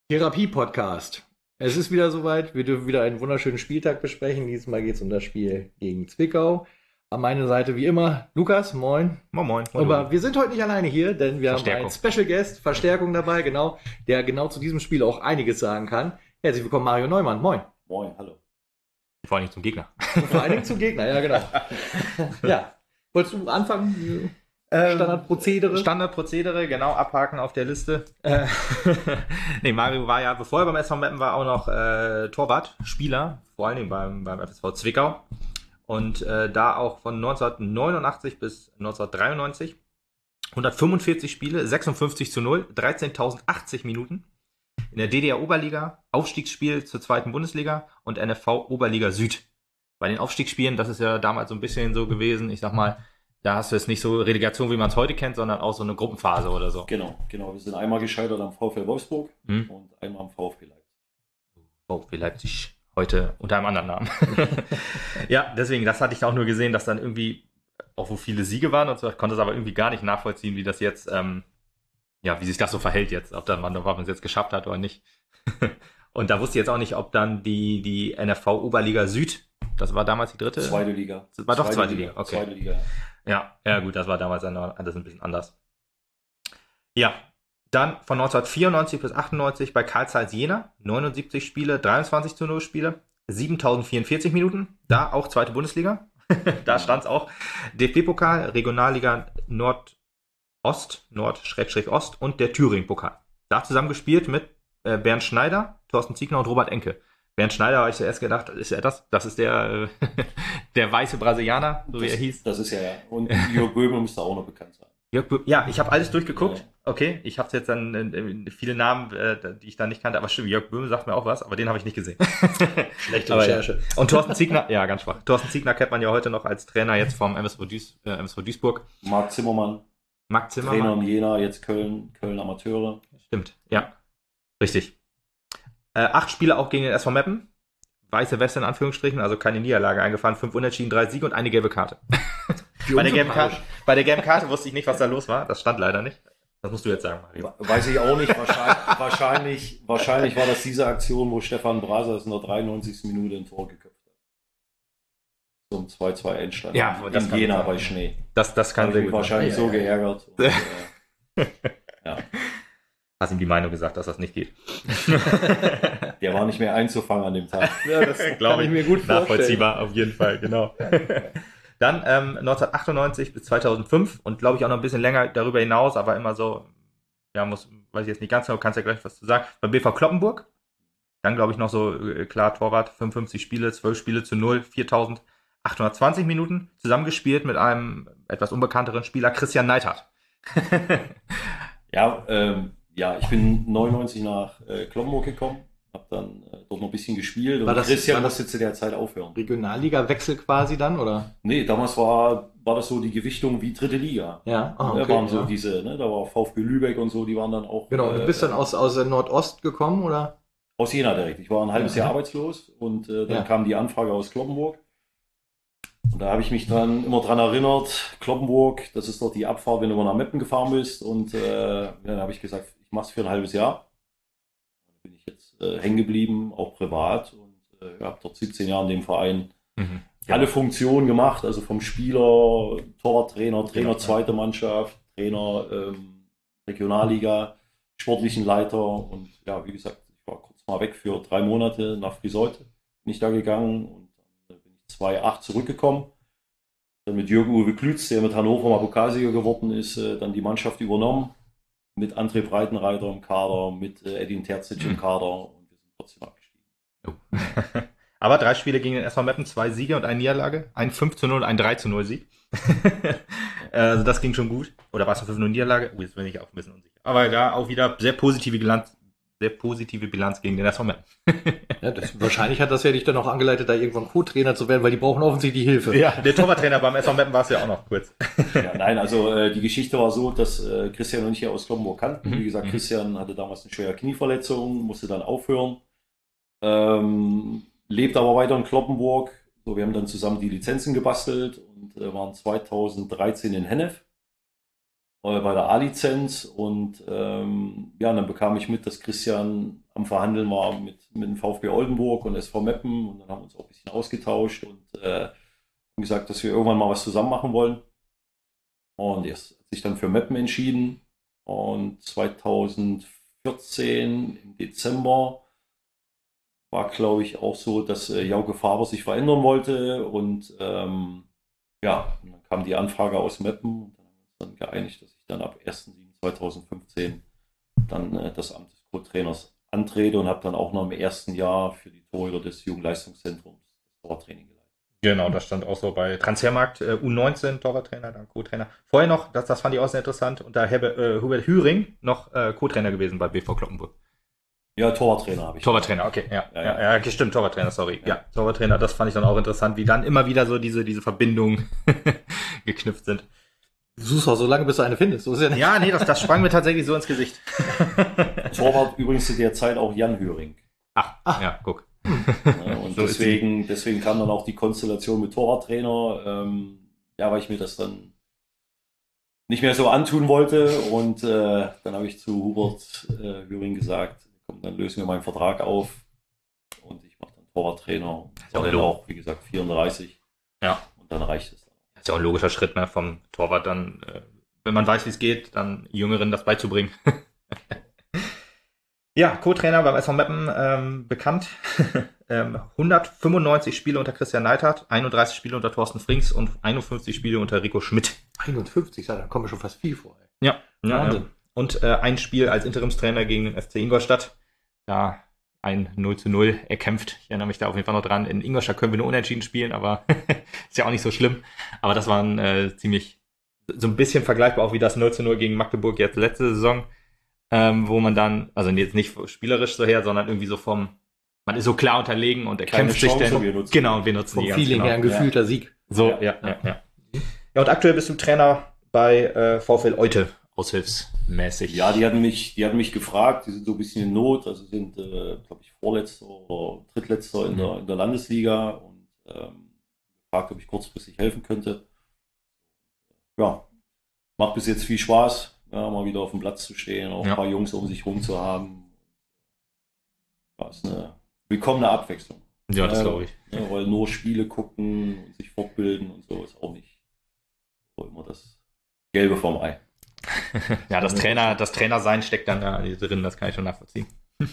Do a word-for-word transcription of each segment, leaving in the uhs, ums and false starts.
Therapie-Podcast. Es ist wieder soweit. Wir dürfen wieder einen wunderschönen Spieltag besprechen. Diesmal geht es um das Spiel gegen Zwickau. An meiner Seite wie immer Lukas, moin. Moin, moin. Aber wir sind heute nicht alleine hier, denn wir haben einen Special Guest, Verstärkung dabei, genau, der genau zu diesem Spiel auch einiges sagen kann. Herzlich willkommen, Mario Neumann. Moin. Moin, hallo. Vor allem zum Gegner. Vor allen Dingen zum Gegner, ja genau. Ja. Wolltest du anfangen? Standardprozedere? Standardprozedere, genau, abhaken auf der Liste. Äh, nee, Mario war ja, bevor er beim S V Meppen war, auch noch äh, Torwart, Spieler, vor allen Dingen beim, beim F S V Zwickau. Und äh, da auch von neunzehnhundertneunundachtzig bis neunzehnhundertdreiundneunzig. hundertfünfundvierzig Spiele, sechsundfünfzig zu null, dreizehntausendachtzig Minuten. In der D D R-Oberliga, Aufstiegsspiel zur zweiten Bundesliga und N F V-Oberliga Süd. Bei den Aufstiegsspielen, das ist ja damals so ein bisschen so gewesen, ich sag mal, da hast du jetzt nicht so Relegation, wie man es heute kennt, sondern auch so eine Gruppenphase oder so. Genau, genau. Wir sind einmal gescheitert am VfL Wolfsburg hm. und einmal am VfB Leipzig. VfB Leipzig heute unter einem anderen Namen. Ja, deswegen, das hatte ich auch nur gesehen, dass dann irgendwie auch so viele Siege waren und so. Ich konnte es aber irgendwie gar nicht nachvollziehen, wie das jetzt, ähm, ja, wie sich das so verhält jetzt, ob dann man es jetzt geschafft hat oder nicht. Und da wusste ich jetzt auch nicht, ob dann die, die N F V-Oberliga Süd, das war damals die dritte? Zweite Liga. Das war doch zweite, zweite Liga, Liga. Okay. Zweite Liga. Ja, ja gut, das war damals alles ein bisschen anders. Ja, dann von neunzehnhundertvierundneunzig bis achtundneunzig bei Carl Zeiss Jena, neunundsiebzig Spiele, dreiundzwanzig zu null Spiele, siebentausendvierundvierzig Minuten, da auch zweite Bundesliga, da stand es auch, D F B-Pokal, Regionalliga Nordost, Nord-Ost und der Thüringen-Pokal. Da zusammen gespielt mit äh, Bernd Schneider, Thorsten Ziegner und Robert Enke. Bernd Schneider, habe ich zuerst gedacht, ist er das? Das ist der, äh, der weiße Brasilianer, so das, wie er hieß. Das ist er, ja. Und Jörg Böhme müsste auch noch bekannt sein. Jörg Böhme, ja, ich habe alles durchgeguckt. Ja. Okay, ich habe jetzt dann äh, viele Namen, äh, die ich dann nicht kannte, aber stimmt, Jörg Böhme sagt mir auch was, aber den habe ich nicht gesehen. Schlechte Recherche. Ja. Und Thorsten Ziegner, ja, ganz schwach. Thorsten Ziegner kennt man ja heute noch als Trainer jetzt vom M S V, Duis, äh, M S V Duisburg. Marc Zimmermann. Marc Zimmermann. Trainer in Jena, jetzt Köln, Köln Amateure. Stimmt, ja. Richtig. Äh, acht Spiele auch gegen den S V Meppen. Weiße Weste in Anführungsstrichen, also keine Niederlage eingefahren, fünf Unentschieden, drei Siege und eine gelbe Karte. bei, der gelben Karte bei der gelben Karte wusste ich nicht, was da los war. Das stand leider nicht. Das musst du jetzt sagen, Mario. Weiß ich auch nicht. Wahrscheinlich, wahrscheinlich, wahrscheinlich war das diese Aktion, wo Stefan Brasers in der dreiundneunzigsten Minute ein Tor geköpft hat. Zum zwei zwei Endstand. Ja, in das Jena bei Schnee. Das, das kann sehr gut wahrscheinlich sein. so geärgert. Und, äh, ja. Hast ihm die Meinung gesagt, dass das nicht geht. Der war nicht mehr einzufangen an dem Tag. Ja, das glaube ich mir gut vorstellen. Nachvollziehbar, auf jeden Fall, genau. Dann ähm, neunzehnhundertachtundneunzig bis zweitausendfünf und glaube ich auch noch ein bisschen länger darüber hinaus, aber immer so, ja, muss, weiß ich jetzt nicht ganz genau, kannst ja gleich was zu sagen. Beim B V Kloppenburg, dann glaube ich noch so, äh, klar, Torwart, fünfundfünfzig Spiele, zwölf Spiele zu null, viertausendachthundertzwanzig Minuten, zusammengespielt mit einem etwas unbekannteren Spieler, Christian Neidhardt. Ja, ähm, Ja, ich bin neunundneunzig nach äh, Kloppenburg gekommen, habe dann äh, dort noch ein bisschen gespielt und war das, Christian war das musste zu der Zeit aufhören. Regionalliga-Wechsel quasi dann, oder? Nee, damals war, war das so die Gewichtung wie dritte Liga. Ja, oh, okay, da waren so ja. diese, ne, da war VfB Lübeck und so, die waren dann auch... Genau, du bist äh, dann aus, aus der Nordost gekommen, oder? Aus Jena direkt. Ich war ein halbes ja. Jahr arbeitslos und äh, dann ja. kam die Anfrage aus Kloppenburg. Und da habe ich mich dann immer dran erinnert, Kloppenburg, das ist doch die Abfahrt, wenn du mal nach Meppen gefahren bist. Und äh, dann habe ich gesagt, ich mache es für ein halbes Jahr. Dann bin ich jetzt äh, hängen geblieben, auch privat. Und äh, habe dort siebzehn Jahre in dem Verein mhm. ja. alle Funktionen gemacht. Also vom Spieler, Torwarttrainer, Trainer genau. zweite Mannschaft, Trainer ähm, Regionalliga, sportlichen Leiter. Und ja, wie gesagt, ich war kurz mal weg für drei Monate nach Friseute. Bin ich da gegangen und zweitausendacht zurückgekommen. Dann mit Jürgen Uwe Klütz, der mit Hannover mal Pokalsieger geworden ist, dann die Mannschaft übernommen. Mit André Breitenreiter im Kader, mit Edin Terzic im Kader und wir sind trotzdem abgestiegen. Oh. Aber drei Spiele gegen den S V Meppen, zwei Siege und eine Niederlage. Ein fünf zu null und ein drei zu null Sieg. Also das ging schon gut. Oder war es eine fünf null Niederlage? Oh, jetzt bin ich auch ein bisschen unsicher. Aber da auch wieder sehr positive Bilanz. Sehr positive Bilanz gegen den S V Meppen. Ja, das, wahrscheinlich hat das ja dich dann auch angeleitet, da irgendwann Co-Trainer zu werden, weil die brauchen offensichtlich Hilfe. Ja, der Torwarttrainer beim S V Meppen war es ja auch noch kurz. Ja, nein, also äh, die Geschichte war so, dass äh, Christian und ich hier aus Kloppenburg kannten. Mhm. Wie gesagt, Christian hatte damals eine schwere Knieverletzung, musste dann aufhören. Ähm, lebt aber weiter in Kloppenburg. So, wir haben dann zusammen die Lizenzen gebastelt und äh, waren zweitausenddreizehn in Hennef. äh, bei der A-Lizenz und ähm, ja, und dann bekam ich mit, dass Christian am Verhandeln war mit, mit dem VfB Oldenburg und S V Meppen und dann haben wir uns auch ein bisschen ausgetauscht und äh, gesagt, dass wir irgendwann mal was zusammen machen wollen. Und jetzt hat sich dann für Meppen entschieden und zweitausendvierzehn im Dezember war, glaube ich, auch so, dass äh, Jauke Faber sich verändern wollte und ähm, ja, und dann kam die Anfrage aus Meppen und dann haben wir uns dann geeinigt, dass ich dann ab erster siebter zweitausendfünfzehn dann äh, das Amt des Co-Trainers antrete und habe dann auch noch im ersten Jahr für die Torhüter des Jugendleistungszentrums das Torwarttraining geleitet. Genau, das stand auch so bei Transfermarkt äh, U neunzehn, Torwarttrainer, dann Co-Trainer. Vorher noch, das, das fand ich auch sehr interessant, unter Herbert, äh, Hubert Hüring noch äh, Co-Trainer gewesen bei B V Kloppenburg. Ja, Torwarttrainer habe ich. Torwarttrainer, okay, ja. Ja, ja, ja. ja stimmt, Torwarttrainer, sorry. Ja. ja, Torwarttrainer, das fand ich dann auch interessant, wie dann immer wieder so diese, diese Verbindungen geknüpft sind. Du suchst auch so lange, bis du eine findest. So ist ja, nicht. ja, nee, das, das sprang mir tatsächlich so ins Gesicht. Torwart übrigens zu der Zeit auch Jan Hüring. Ach, Ach. ja, guck. Ja, und so deswegen, deswegen kam dann auch die Konstellation mit Torwarttrainer, ähm, ja, weil ich mir das dann nicht mehr so antun wollte und äh, dann habe ich zu Hubert äh, Hüring gesagt, komm, dann lösen wir meinen Vertrag auf und ich mache dann Torwarttrainer. Das ist auch, auch, wie gesagt, vierunddreißig. Ja. Und dann reicht es dann. Das ist ja auch ein logischer Schritt, ne, vom Torwart dann, äh, wenn man weiß, wie es geht, dann Jüngeren das beizubringen. Ja, Co-Trainer beim S V Meppen, ähm, bekannt. ähm, hundertfünfundneunzig Spiele unter Christian Neidhardt, einunddreißig Spiele unter Thorsten Frings und einundfünfzig Spiele unter Rico Schmidt. einundfünfzig, da kommen wir schon fast viel vor. Ey. Ja, ja, ja. Und äh, ein Spiel als Interimstrainer gegen den F C Ingolstadt. Da ein null zu null erkämpft. Ich erinnere mich da auf jeden Fall noch dran. In Ingolstadt können wir nur unentschieden spielen, aber ist ja auch nicht so schlimm. Aber das war ein äh, ziemlich, so ein bisschen vergleichbar auch wie das null zu null gegen Magdeburg jetzt letzte Saison. Ähm, wo man dann, also jetzt nicht spielerisch so her, sondern irgendwie so vom, man ist so klar unterlegen und erkämpft sich dann. Wir nutzen genau, wir nutzen vom die Feeling genau. her ein gefühlter ja. Sieg. So, ja, ja, ja, ja. Ja, und aktuell bist du Trainer bei äh, VfL Eute, aushilfsmäßig. Ja, die hatten mich, die hatten mich gefragt, die sind so ein bisschen in Not, also sind, äh, glaube ich, Vorletzter oder Drittletzter in, mhm. der, in der Landesliga und ähm, gefragt, ob ich kurzfristig helfen könnte. Ja, macht bis jetzt viel Spaß. Ja, mal wieder auf dem Platz zu stehen, auch ja. ein paar Jungs um sich rum zu haben. Das ist eine willkommene Abwechslung. Ja, das ja, glaube ich. Ja, weil nur Spiele gucken und sich fortbilden und so ist auch nicht so immer das Gelbe vom Ei. Ja, das Trainer, das Trainersein steckt dann da drin, das kann ich schon nachvollziehen.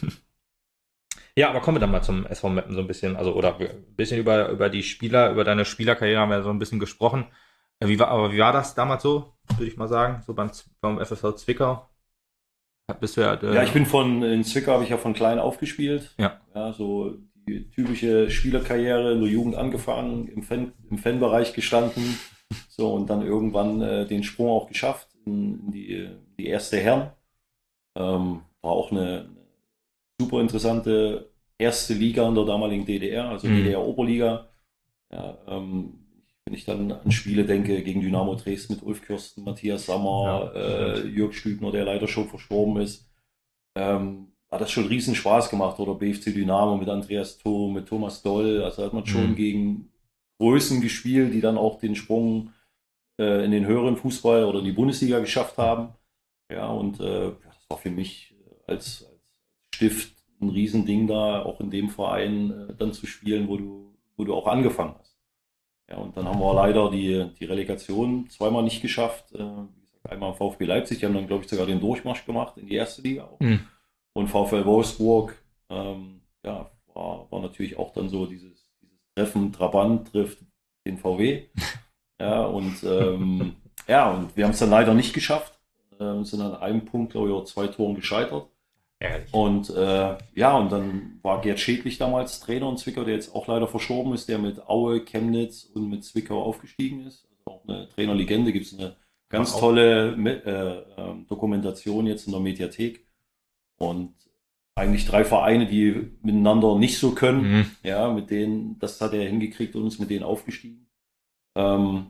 Ja, aber kommen wir dann mal zum S V Meppen so ein bisschen, also oder ein bisschen über, über die Spieler, über deine Spielerkarriere haben wir so ein bisschen gesprochen. Wie war, aber wie war das damals so, würde ich mal sagen, so beim, beim F S V Zwickau? Bist du ja, äh, ja, ich bin von, in Zwickau habe ich ja von klein auf gespielt. Ja. Ja, so die typische Spielerkarriere, in der Jugend angefangen, im Fan, im Fanbereich gestanden, so und dann irgendwann äh, den Sprung auch geschafft in, in die, die erste Herren. Ähm, war auch eine, eine super interessante erste Liga in der damaligen D D R, also mhm. D D R-Oberliga. Ja, ähm, wenn ich dann an Spiele denke gegen Dynamo Dresden mit Ulf Kürsten, Matthias Sammer, ja, äh, Jörg Stübner, der leider schon verstorben ist, ähm, hat das schon riesen Spaß gemacht. Oder B F C Dynamo mit Andreas Thom, mit Thomas Doll. Also hat man schon mhm. gegen Größen gespielt, die dann auch den Sprung äh, in den höheren Fußball oder in die Bundesliga geschafft haben. Ja, und äh, das war für mich als, als Stift ein Riesending da, auch in dem Verein äh, dann zu spielen, wo du, wo du auch angefangen hast. Ja, und dann haben wir leider die, die Relegation zweimal nicht geschafft. Äh, wie gesagt, einmal im VfB Leipzig, die haben dann, glaube ich, sogar den Durchmarsch gemacht in die erste Liga auch. Mhm. Und VfL Wolfsburg, ähm, ja, war, war natürlich auch dann so dieses, dieses Treffen, Trabant trifft den V W. Ja, und ähm, ja, und wir haben es dann leider nicht geschafft. Äh, sind an einem Punkt, glaube ich, auch zwei Toren gescheitert. Ehrlich. Und äh, ja, und dann war Gerd Schädlich damals Trainer in Zwickau, der jetzt auch leider verstorben ist, der mit Aue, Chemnitz und mit Zwickau aufgestiegen ist. Also auch eine Trainerlegende, gibt es eine ganz ja, tolle äh, äh, Dokumentation jetzt in der Mediathek. Und eigentlich drei Vereine, die miteinander nicht so können, mhm. ja, mit denen, das hat er hingekriegt und uns mit denen aufgestiegen. Ähm,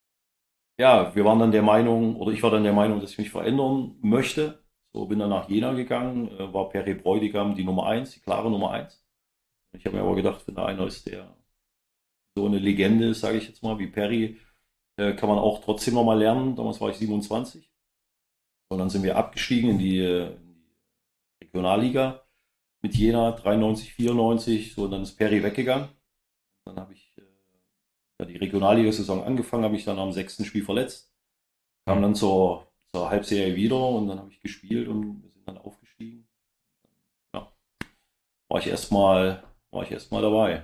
ja, wir waren dann der Meinung, oder ich war dann der Meinung, dass ich mich verändern möchte. So, bin dann nach Jena gegangen, äh, war Perry Bräutigam die Nummer eins, die klare Nummer eins. Ich habe mir aber gedacht, wenn da einer ist, der so eine Legende ist, sage ich jetzt mal, wie Perry, äh, kann man auch trotzdem noch mal lernen. Damals war ich siebenundzwanzig. Und dann sind wir abgestiegen in die, in die Regionalliga mit Jena, dreiundneunzig, vierundneunzig. So, und dann ist Perry weggegangen. Dann habe ich äh, ja, die Regionalliga-Saison angefangen, habe ich dann am sechsten Spiel verletzt. Kam dann zur, zur Halbserie wieder und dann habe ich gespielt und wir sind dann aufgestiegen. Ja, war ich erstmal war ich erstmal dabei.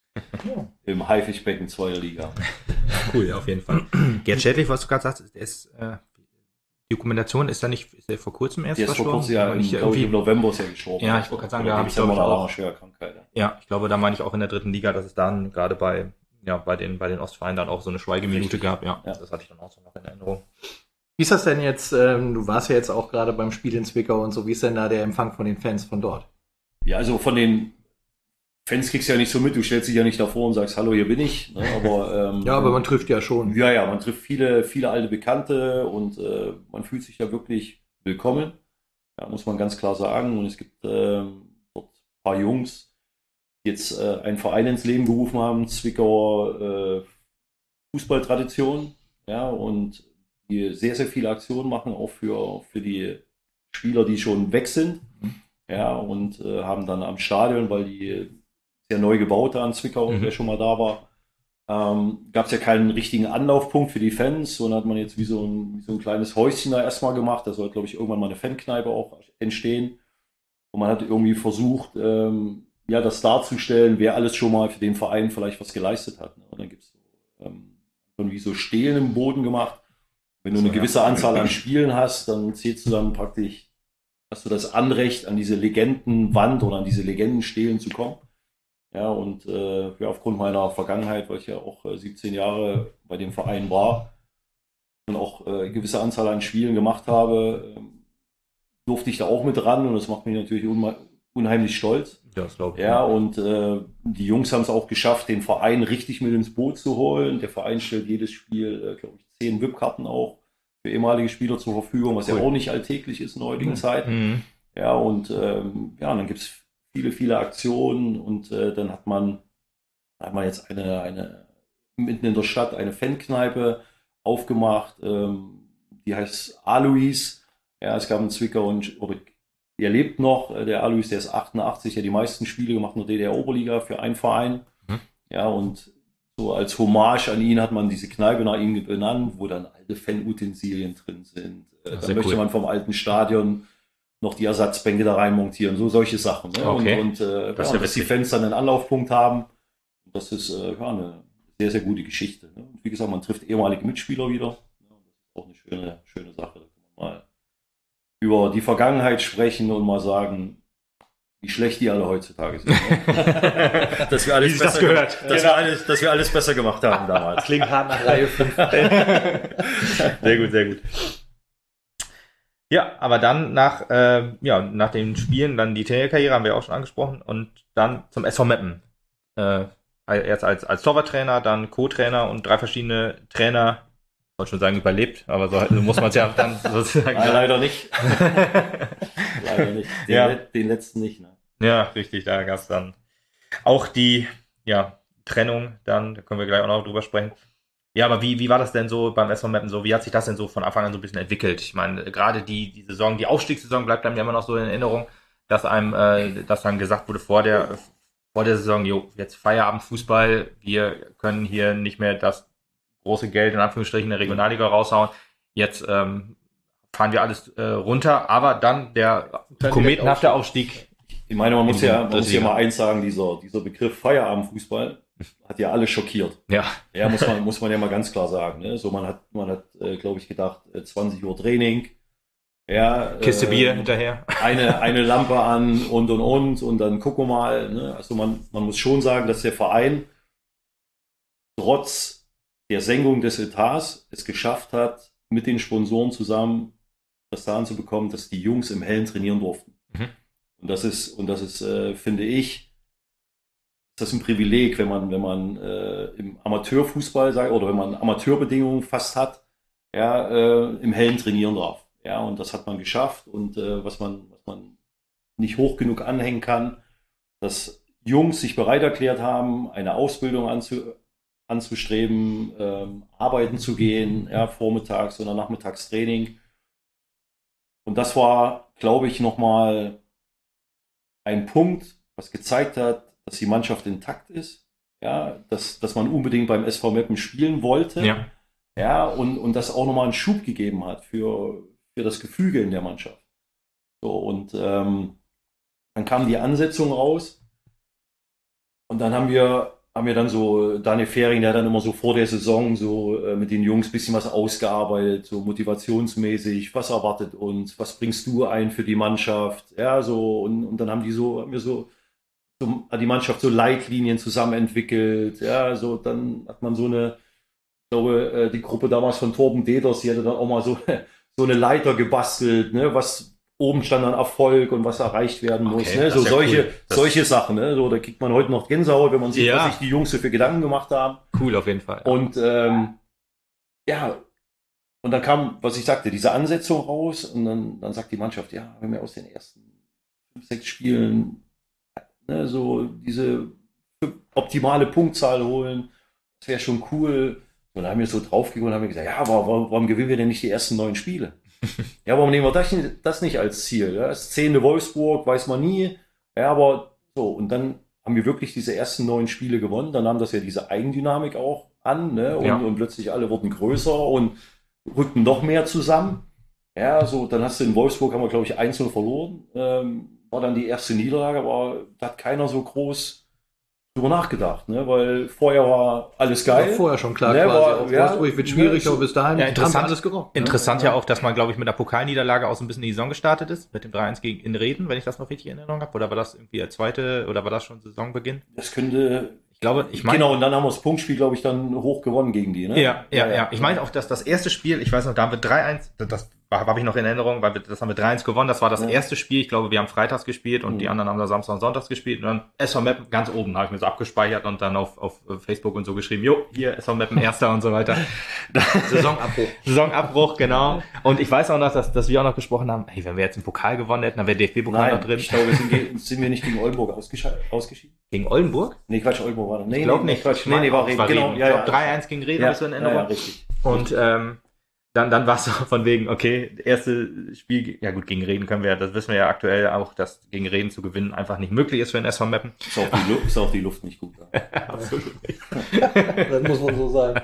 Ja. Im Haifischbecken zweiter Liga. Cool, auf jeden Fall. Gerd Schädlich, was du gerade sagst, ist, äh, die Dokumentation ist da nicht, ist der vor kurzem erst der ist verstorben? Vor kurzem, ja, im, ich, irgendwie, im November ist er gestorben. Ja, ich wollte gerade sagen, da habe ich glaube ich auch schwere Krankheit. Ja. ja, ich glaube, da meine ich auch in der dritten Liga, dass es dann gerade bei ja, bei den bei den Ostvereinen dann auch so eine Schweigeminute Richtig. gab. Ja, ja, das hatte ich dann auch so noch in Erinnerung. Wie ist das denn jetzt, ähm, du warst ja jetzt auch gerade beim Spiel in Zwickau und so, wie ist denn da der Empfang von den Fans von dort? Ja, also von den Fans kriegst du ja nicht so mit, du stellst dich ja nicht davor und sagst, hallo, hier bin ich. Ne? Aber, ähm, ja, aber man trifft ja schon. Ja, ja, man trifft viele, viele alte Bekannte und äh, man fühlt sich ja wirklich willkommen. Ja, muss man ganz klar sagen. Und es gibt ähm, dort ein paar Jungs, die jetzt äh, einen Verein ins Leben gerufen haben, Zwickauer äh, Fußballtradition. Ja, und die sehr, sehr viele Aktionen machen, auch für, für die Spieler, die schon weg sind. Ja, und äh, haben dann am Stadion, weil die sehr neu gebaut an Zwickau, mhm. wer schon mal da war, ähm, gab es ja keinen richtigen Anlaufpunkt für die Fans, sondern hat man jetzt wie so ein, wie so ein kleines Häuschen da erstmal gemacht. Da soll, glaube ich, irgendwann mal eine Fankneipe auch entstehen. Und man hat irgendwie versucht, ähm, ja, das darzustellen, wer alles schon mal für den Verein vielleicht was geleistet hat. Ne? Und dann gibt es so, ähm, irgendwie so Stelen im Boden gemacht. Wenn du eine gewisse Anzahl an Spielen hast, dann zählst du dann praktisch, hast du das Anrecht, an diese Legendenwand oder an diese Legendenstelen zu kommen. Ja, und äh, ja, aufgrund meiner Vergangenheit, weil ich ja auch äh, siebzehn Jahre bei dem Verein war und auch äh, eine gewisse Anzahl an Spielen gemacht habe, äh, durfte ich da auch mit ran und das macht mich natürlich unhe- unheimlich stolz. Das glaube ich. Ja, und äh, die Jungs haben es auch geschafft, den Verein richtig mit ins Boot zu holen. Der Verein stellt jedes Spiel, äh, glaube ich, zehn V I P-Karten auch für ehemalige Spieler zur Verfügung, was cool. ja auch nicht alltäglich ist in der heutigen Zeit. Mhm. Ja, und ähm, ja, dann gibt es viele, viele Aktionen und äh, dann hat man, hat man jetzt eine, eine mitten in der Stadt eine Fankneipe aufgemacht, ähm, die heißt Alois. Ja, es gab einen Zwickau und oder er lebt noch, der Alois, der ist achtundachtzig, der hat die meisten Spiele gemacht in der D D R-Oberliga für einen Verein. Mhm. Ja, und so als Hommage an ihn hat man diese Kneipe nach ihm benannt, wo dann alte Fanutensilien drin sind. Äh, dann möchte cool. man vom alten Stadion noch die Ersatzbänke da rein montieren, so solche Sachen. Ne? Okay. Und, und äh, das ja, dass die Fans dann einen Anlaufpunkt haben, das ist äh, ja, eine sehr, sehr gute Geschichte. Ne? Und wie gesagt, man trifft ehemalige Mitspieler wieder. Ja, das ist auch eine schöne, schöne Sache. Da kann man mal über die Vergangenheit sprechen und mal sagen, wie schlecht die alle heutzutage sind. Ne? dass wir alles wie besser das gehört. Dass, ja. wir alles, dass wir alles besser gemacht haben damals. Klingt hart nach Reihe fünf. Sehr gut, sehr gut. Ja, aber dann nach, äh, ja, nach den Spielen, dann die Trainerkarriere haben wir auch schon angesprochen und dann zum S V Meppen. Äh, erst als, als Torwarttrainer, dann Co-Trainer und drei verschiedene Trainer, ich wollte schon sagen überlebt, aber so, so muss man es ja dann sozusagen. Nein, leider nicht. leider nicht. Den, ja. Le- den letzten nicht, ne? Ja, richtig, da gab es dann auch die, ja, Trennung, dann, da können wir gleich auch noch drüber sprechen. Ja, aber wie, wie war das denn so beim S V Meppen so? Wie hat sich das denn so von Anfang an so ein bisschen entwickelt? Ich meine, gerade die, die Saison, die Aufstiegssaison bleibt einem ja immer noch so in Erinnerung, dass einem, äh, dass dann gesagt wurde vor der, vor der Saison, jo, jetzt Feierabend Fußball, wir können hier nicht mehr das große Geld in Anführungsstrichen in der Regionalliga raushauen. Jetzt ähm, fahren wir alles äh, runter, aber dann der kometenhafte Aufstieg. Ich meine, man muss ja, man muss ja mal eins sagen, dieser, dieser Begriff Feierabendfußball hat ja alle schockiert. Ja. Ja, muss man, muss man ja mal ganz klar sagen. Ne? So, man hat, man hat, äh, glaube ich, gedacht, äh, zwanzig Uhr Training. Ja, Kiste äh, Bier hinterher. Eine, eine Lampe an und, und, und, und dann gucken wir mal. Ne? Also man, man muss schon sagen, dass der Verein trotz der Senkung des Etats es geschafft hat, mit den Sponsoren zusammen das daran zu bekommen, dass die Jungs im Hellen trainieren durften. Mhm. Und das ist, und das ist, äh, finde ich, das ist ein Privileg, wenn man, wenn man äh, im Amateurfußball sagt, oder wenn man Amateurbedingungen fast hat, ja, äh, im Hellen trainieren darf. Ja, und das hat man geschafft. Und äh, was man, was man nicht hoch genug anhängen kann, dass Jungs sich bereit erklärt haben, eine Ausbildung anzu, anzustreben, ähm, arbeiten zu gehen, ja, vormittags oder nachmittags Training. und das war, glaube ich, nochmal ein Punkt, was gezeigt hat, dass die Mannschaft intakt ist, ja, dass, dass man unbedingt beim S V Meppen spielen wollte, ja, ja und, und das auch nochmal einen Schub gegeben hat für, für das Gefüge in der Mannschaft. So, und ähm, dann kam die Ansetzung raus und dann haben wir, haben wir dann so, Daniel Fehring, der hat dann immer so vor der Saison so äh, mit den Jungs ein bisschen was ausgearbeitet, so motivationsmäßig, was erwartet uns, was bringst du ein für die Mannschaft, ja, so, und, und dann haben die so, haben wir so, so, hat die Mannschaft so Leitlinien zusammen entwickelt, ja, so, dann hat man so eine, ich glaube, äh, die Gruppe damals von Torben Deters, die hatte dann auch mal so, so eine Leiter gebastelt, ne, was oben stand dann Erfolg und was erreicht werden muss, Okay, ne, so ja solche, cool. solche Sachen, ne, so, da kriegt man heute noch Gänsehaut, wenn man sieht, Ja. was sich die Jungs so für Gedanken gemacht haben. Cool auf jeden Fall. Und ähm, ja, und dann kam, was ich sagte, diese Ansetzung raus und dann, dann sagt die Mannschaft, ja, wenn wir aus den ersten fünf, sechs Spielen ne, so diese optimale Punktzahl holen, das wäre schon cool. Und dann haben wir so draufgegangen und haben gesagt, ja, warum, warum gewinnen wir denn nicht die ersten neun Spiele? Ja, warum nehmen wir das, das nicht als Ziel? Ja? Das zehnte Wolfsburg, weiß man nie. Ja, aber so, und dann haben wir wirklich diese ersten neun Spiele gewonnen. Dann nahm das ja diese Eigendynamik auch an, ne? Und, Ja. und plötzlich alle wurden größer und rückten noch mehr zusammen. Ja, so, dann hast du in Wolfsburg, haben wir, glaube ich, eins null verloren. Ähm, war dann die erste Niederlage, aber da hat keiner so groß drüber nachgedacht, ne? Weil vorher war alles geil. War vorher schon klar, Ne, quasi. war- Auf ja, Wolfsburg wird schwierig, ne, aber bis dahin Ja, haben interessant. wir alles gerockt. ne? Interessant ja auch, dass man, glaube ich, mit der Pokalniederlage auch so ein bisschen in die Saison gestartet ist, mit dem drei eins gegen in Reden, wenn ich das noch richtig in Erinnerung habe. Oder war das irgendwie der zweite, oder war das schon Saisonbeginn? Das könnte. Ich glaube, ich meine. Genau, und dann haben wir das Punktspiel, glaube ich, dann hoch gewonnen gegen die, ne? Ja, ja, ja. Ich meine auch, dass das erste Spiel, ich weiß noch, da haben wir drei eins, das habe ich noch in Erinnerung, weil wir, das haben wir drei eins gewonnen. Das war das Ja. erste Spiel. Ich glaube, wir haben freitags gespielt und Mhm. die anderen haben da Samstag und Sonntags gespielt. Und dann S V Meppen ganz oben, habe ich mir so abgespeichert und dann auf, auf Facebook und so geschrieben, jo, hier S V Meppen Erster und so weiter. Saisonabbruch. Saisonabbruch, genau. Und ich weiß auch noch, dass, dass wir auch noch gesprochen haben, hey, wenn wir jetzt einen Pokal gewonnen hätten, dann wäre D F B-Pokal noch Nein, drin. ich glaube, sind, ge- sind wir nicht gegen Oldenburg ausgesche- ausgeschieden? Gegen Oldenburg? Nee, Quatsch, Oldenburg war das. Nee, Ich glaube nee, nicht. Quatsch. Ich Nee, meine nee, war auch, es Reden. war Genau, Reden. ja, Ich ja. glaube, drei eins gegen Reden, Ja, habe ich so in ja, Erinnerung. ja, richtig. Und ähm, dann, dann war es so von wegen, okay, erste Spiel, ja gut, gegen Reden können wir ja, das wissen wir ja aktuell auch, dass gegen Reden zu gewinnen einfach nicht möglich ist für den S V Meppen. Ist auch die, Lu- ist auch die Luft nicht gut. Ja. Absolut nicht. Das muss man so sagen.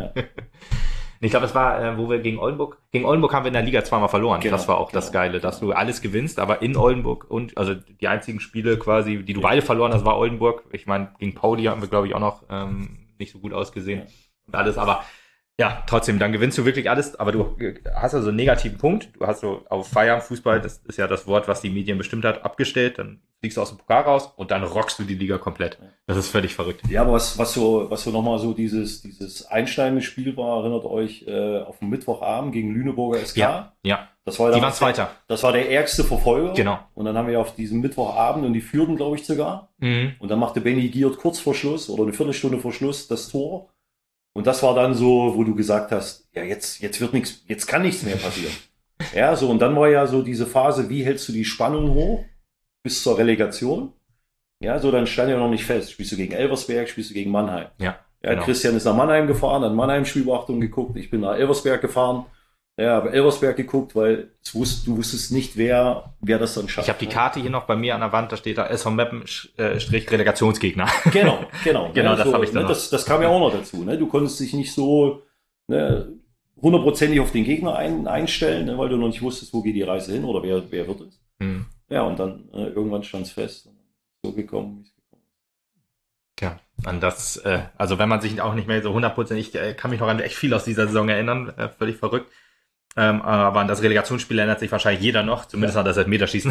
Ich glaube, es war, äh, wo wir gegen Oldenburg, gegen Oldenburg haben wir in der Liga zweimal verloren. Genau, das war auch das genau, Geile, dass genau. du alles gewinnst, aber in Oldenburg und, also die einzigen Spiele quasi, die du beide verloren hast, war Oldenburg. Ich meine, gegen Pauli haben wir, glaube ich, auch noch ähm, nicht so gut ausgesehen Ja. und alles, aber ja, trotzdem, dann gewinnst du wirklich alles, aber du hast also einen negativen Punkt. Du hast so auf Feierabendfußball, das ist ja das Wort, was die Medien bestimmt hat, abgestellt, dann fliegst du aus dem Pokal raus und dann rockst du die Liga komplett. Das ist völlig verrückt. Ja, aber was, was so, was so nochmal so dieses, dieses einschneidende Spiel war, erinnert euch, äh, auf dem Mittwochabend gegen Lüneburger S K. Ja, ja. Das war Die waren damals- Zweiter. Das war der ärgste Verfolger. Genau. Und dann haben wir auf diesem Mittwochabend, und die führten, glaube ich, sogar. Mhm. Und dann machte Benny Giert kurz vor Schluss oder eine Viertelstunde vor Schluss das Tor. Und das war dann so, wo du gesagt hast, ja, jetzt, jetzt wird nichts, jetzt kann nichts mehr passieren. Ja, so, und dann war ja so diese Phase, wie hältst du die Spannung hoch bis zur Relegation? Ja, so, dann stand ja noch nicht fest. Spielst du gegen Elversberg, spielst du gegen Mannheim? Ja. Ja, Genau. Christian ist nach Mannheim gefahren, hat Mannheim Spielbeobachtung geguckt, ich bin nach Elversberg gefahren. Ja, habe Elversberg geguckt, weil es wusst, du wusstest nicht, wer, wer das dann schafft. Ich habe die Karte hier noch bei mir an der Wand, da steht da S V Meppen äh, Strich Relegationsgegner. Genau, genau. Genau, ne, das so, habe ich dann ne, noch. das, das kam ja auch noch dazu. Ne? Du konntest dich nicht so ne, hundertprozentig auf den Gegner ein, einstellen, ne, weil du noch nicht wusstest, wo geht die Reise hin oder wer, wer wird es. Hm. Ja, und dann äh, irgendwann stand es fest. So gekommen, wie es gekommen ist. Ja, an das, äh, also wenn man sich auch nicht mehr so hundertprozentig, ich äh, kann mich noch an echt viel aus dieser Saison erinnern, äh, völlig verrückt. Ähm, aber an das Relegationsspiel erinnert sich wahrscheinlich jeder noch, zumindest Ja. an das Elfmeterschießen.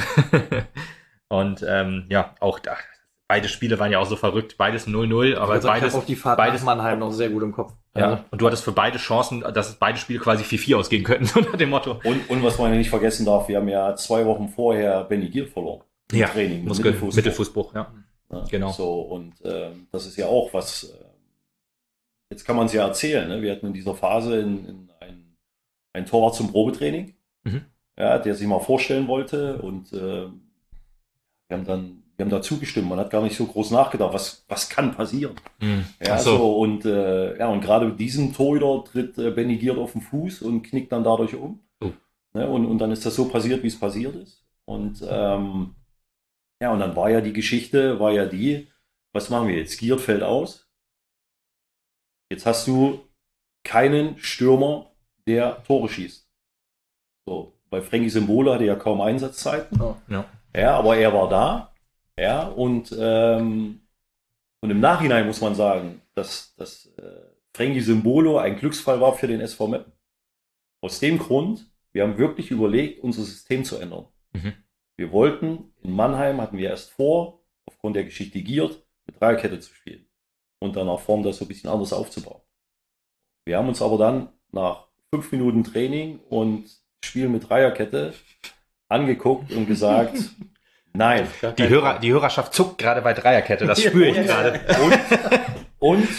Und ähm, ja, auch da, beide Spiele waren ja auch so verrückt, beides null null, aber Also ich beides, habe auch die Fahrt beides nach Mannheim noch sehr gut im Kopf. ja, Also, und du hattest für beide Chancen, dass beide Spiele quasi vier vier ausgehen könnten, so nach dem Motto. Und, und was man ja nicht vergessen darf, wir haben ja zwei Wochen vorher Benny Giert verloren. Im Ja, Training. mit Muskel, Mittelfußbruch. Mittelfußbruch, ja. Ne? Genau. So, und ähm, das ist ja auch was, äh, jetzt kann man es ja erzählen, ne? Wir hatten in dieser Phase in, in ein, ein Torwart zum Probetraining, Mhm. ja, der sich mal vorstellen wollte, und äh, wir haben dann, wir haben da zugestimmt, man hat gar nicht so groß nachgedacht, was, was kann passieren. Hm. Ja, Ach so. so. und äh, ja, und gerade mit diesem Torhüter tritt äh, Benny Giert auf den Fuß und knickt dann dadurch um. Oh. Ne? Und, und dann ist das so passiert, wie es passiert ist. Und ähm, ja, und dann war ja die Geschichte, war ja die, was machen wir jetzt? Giert fällt aus. Jetzt hast du keinen Stürmer, der Tore schießt. So, bei Frankie Symbolo hatte er ja kaum Einsatzzeiten. Oh, ja. Ja, aber er war da. Ja, und, ähm, und im Nachhinein muss man sagen, dass, dass äh, Frankie Symbolo ein Glücksfall war für den S V Meppen. Aus dem Grund, wir haben wirklich überlegt, unser System zu ändern. Mhm. Wir wollten, in Mannheim hatten wir erst vor, aufgrund der Geschichte Giert, mit Dreierkette zu spielen. Und dann nach vorn das so ein bisschen anders aufzubauen. Wir haben uns aber dann nach fünf Minuten Training und Spielen mit Dreierkette angeguckt und gesagt, nein. Die, Hörer, die Hörerschaft zuckt gerade bei Dreierkette, das spüre ich gerade. Und, und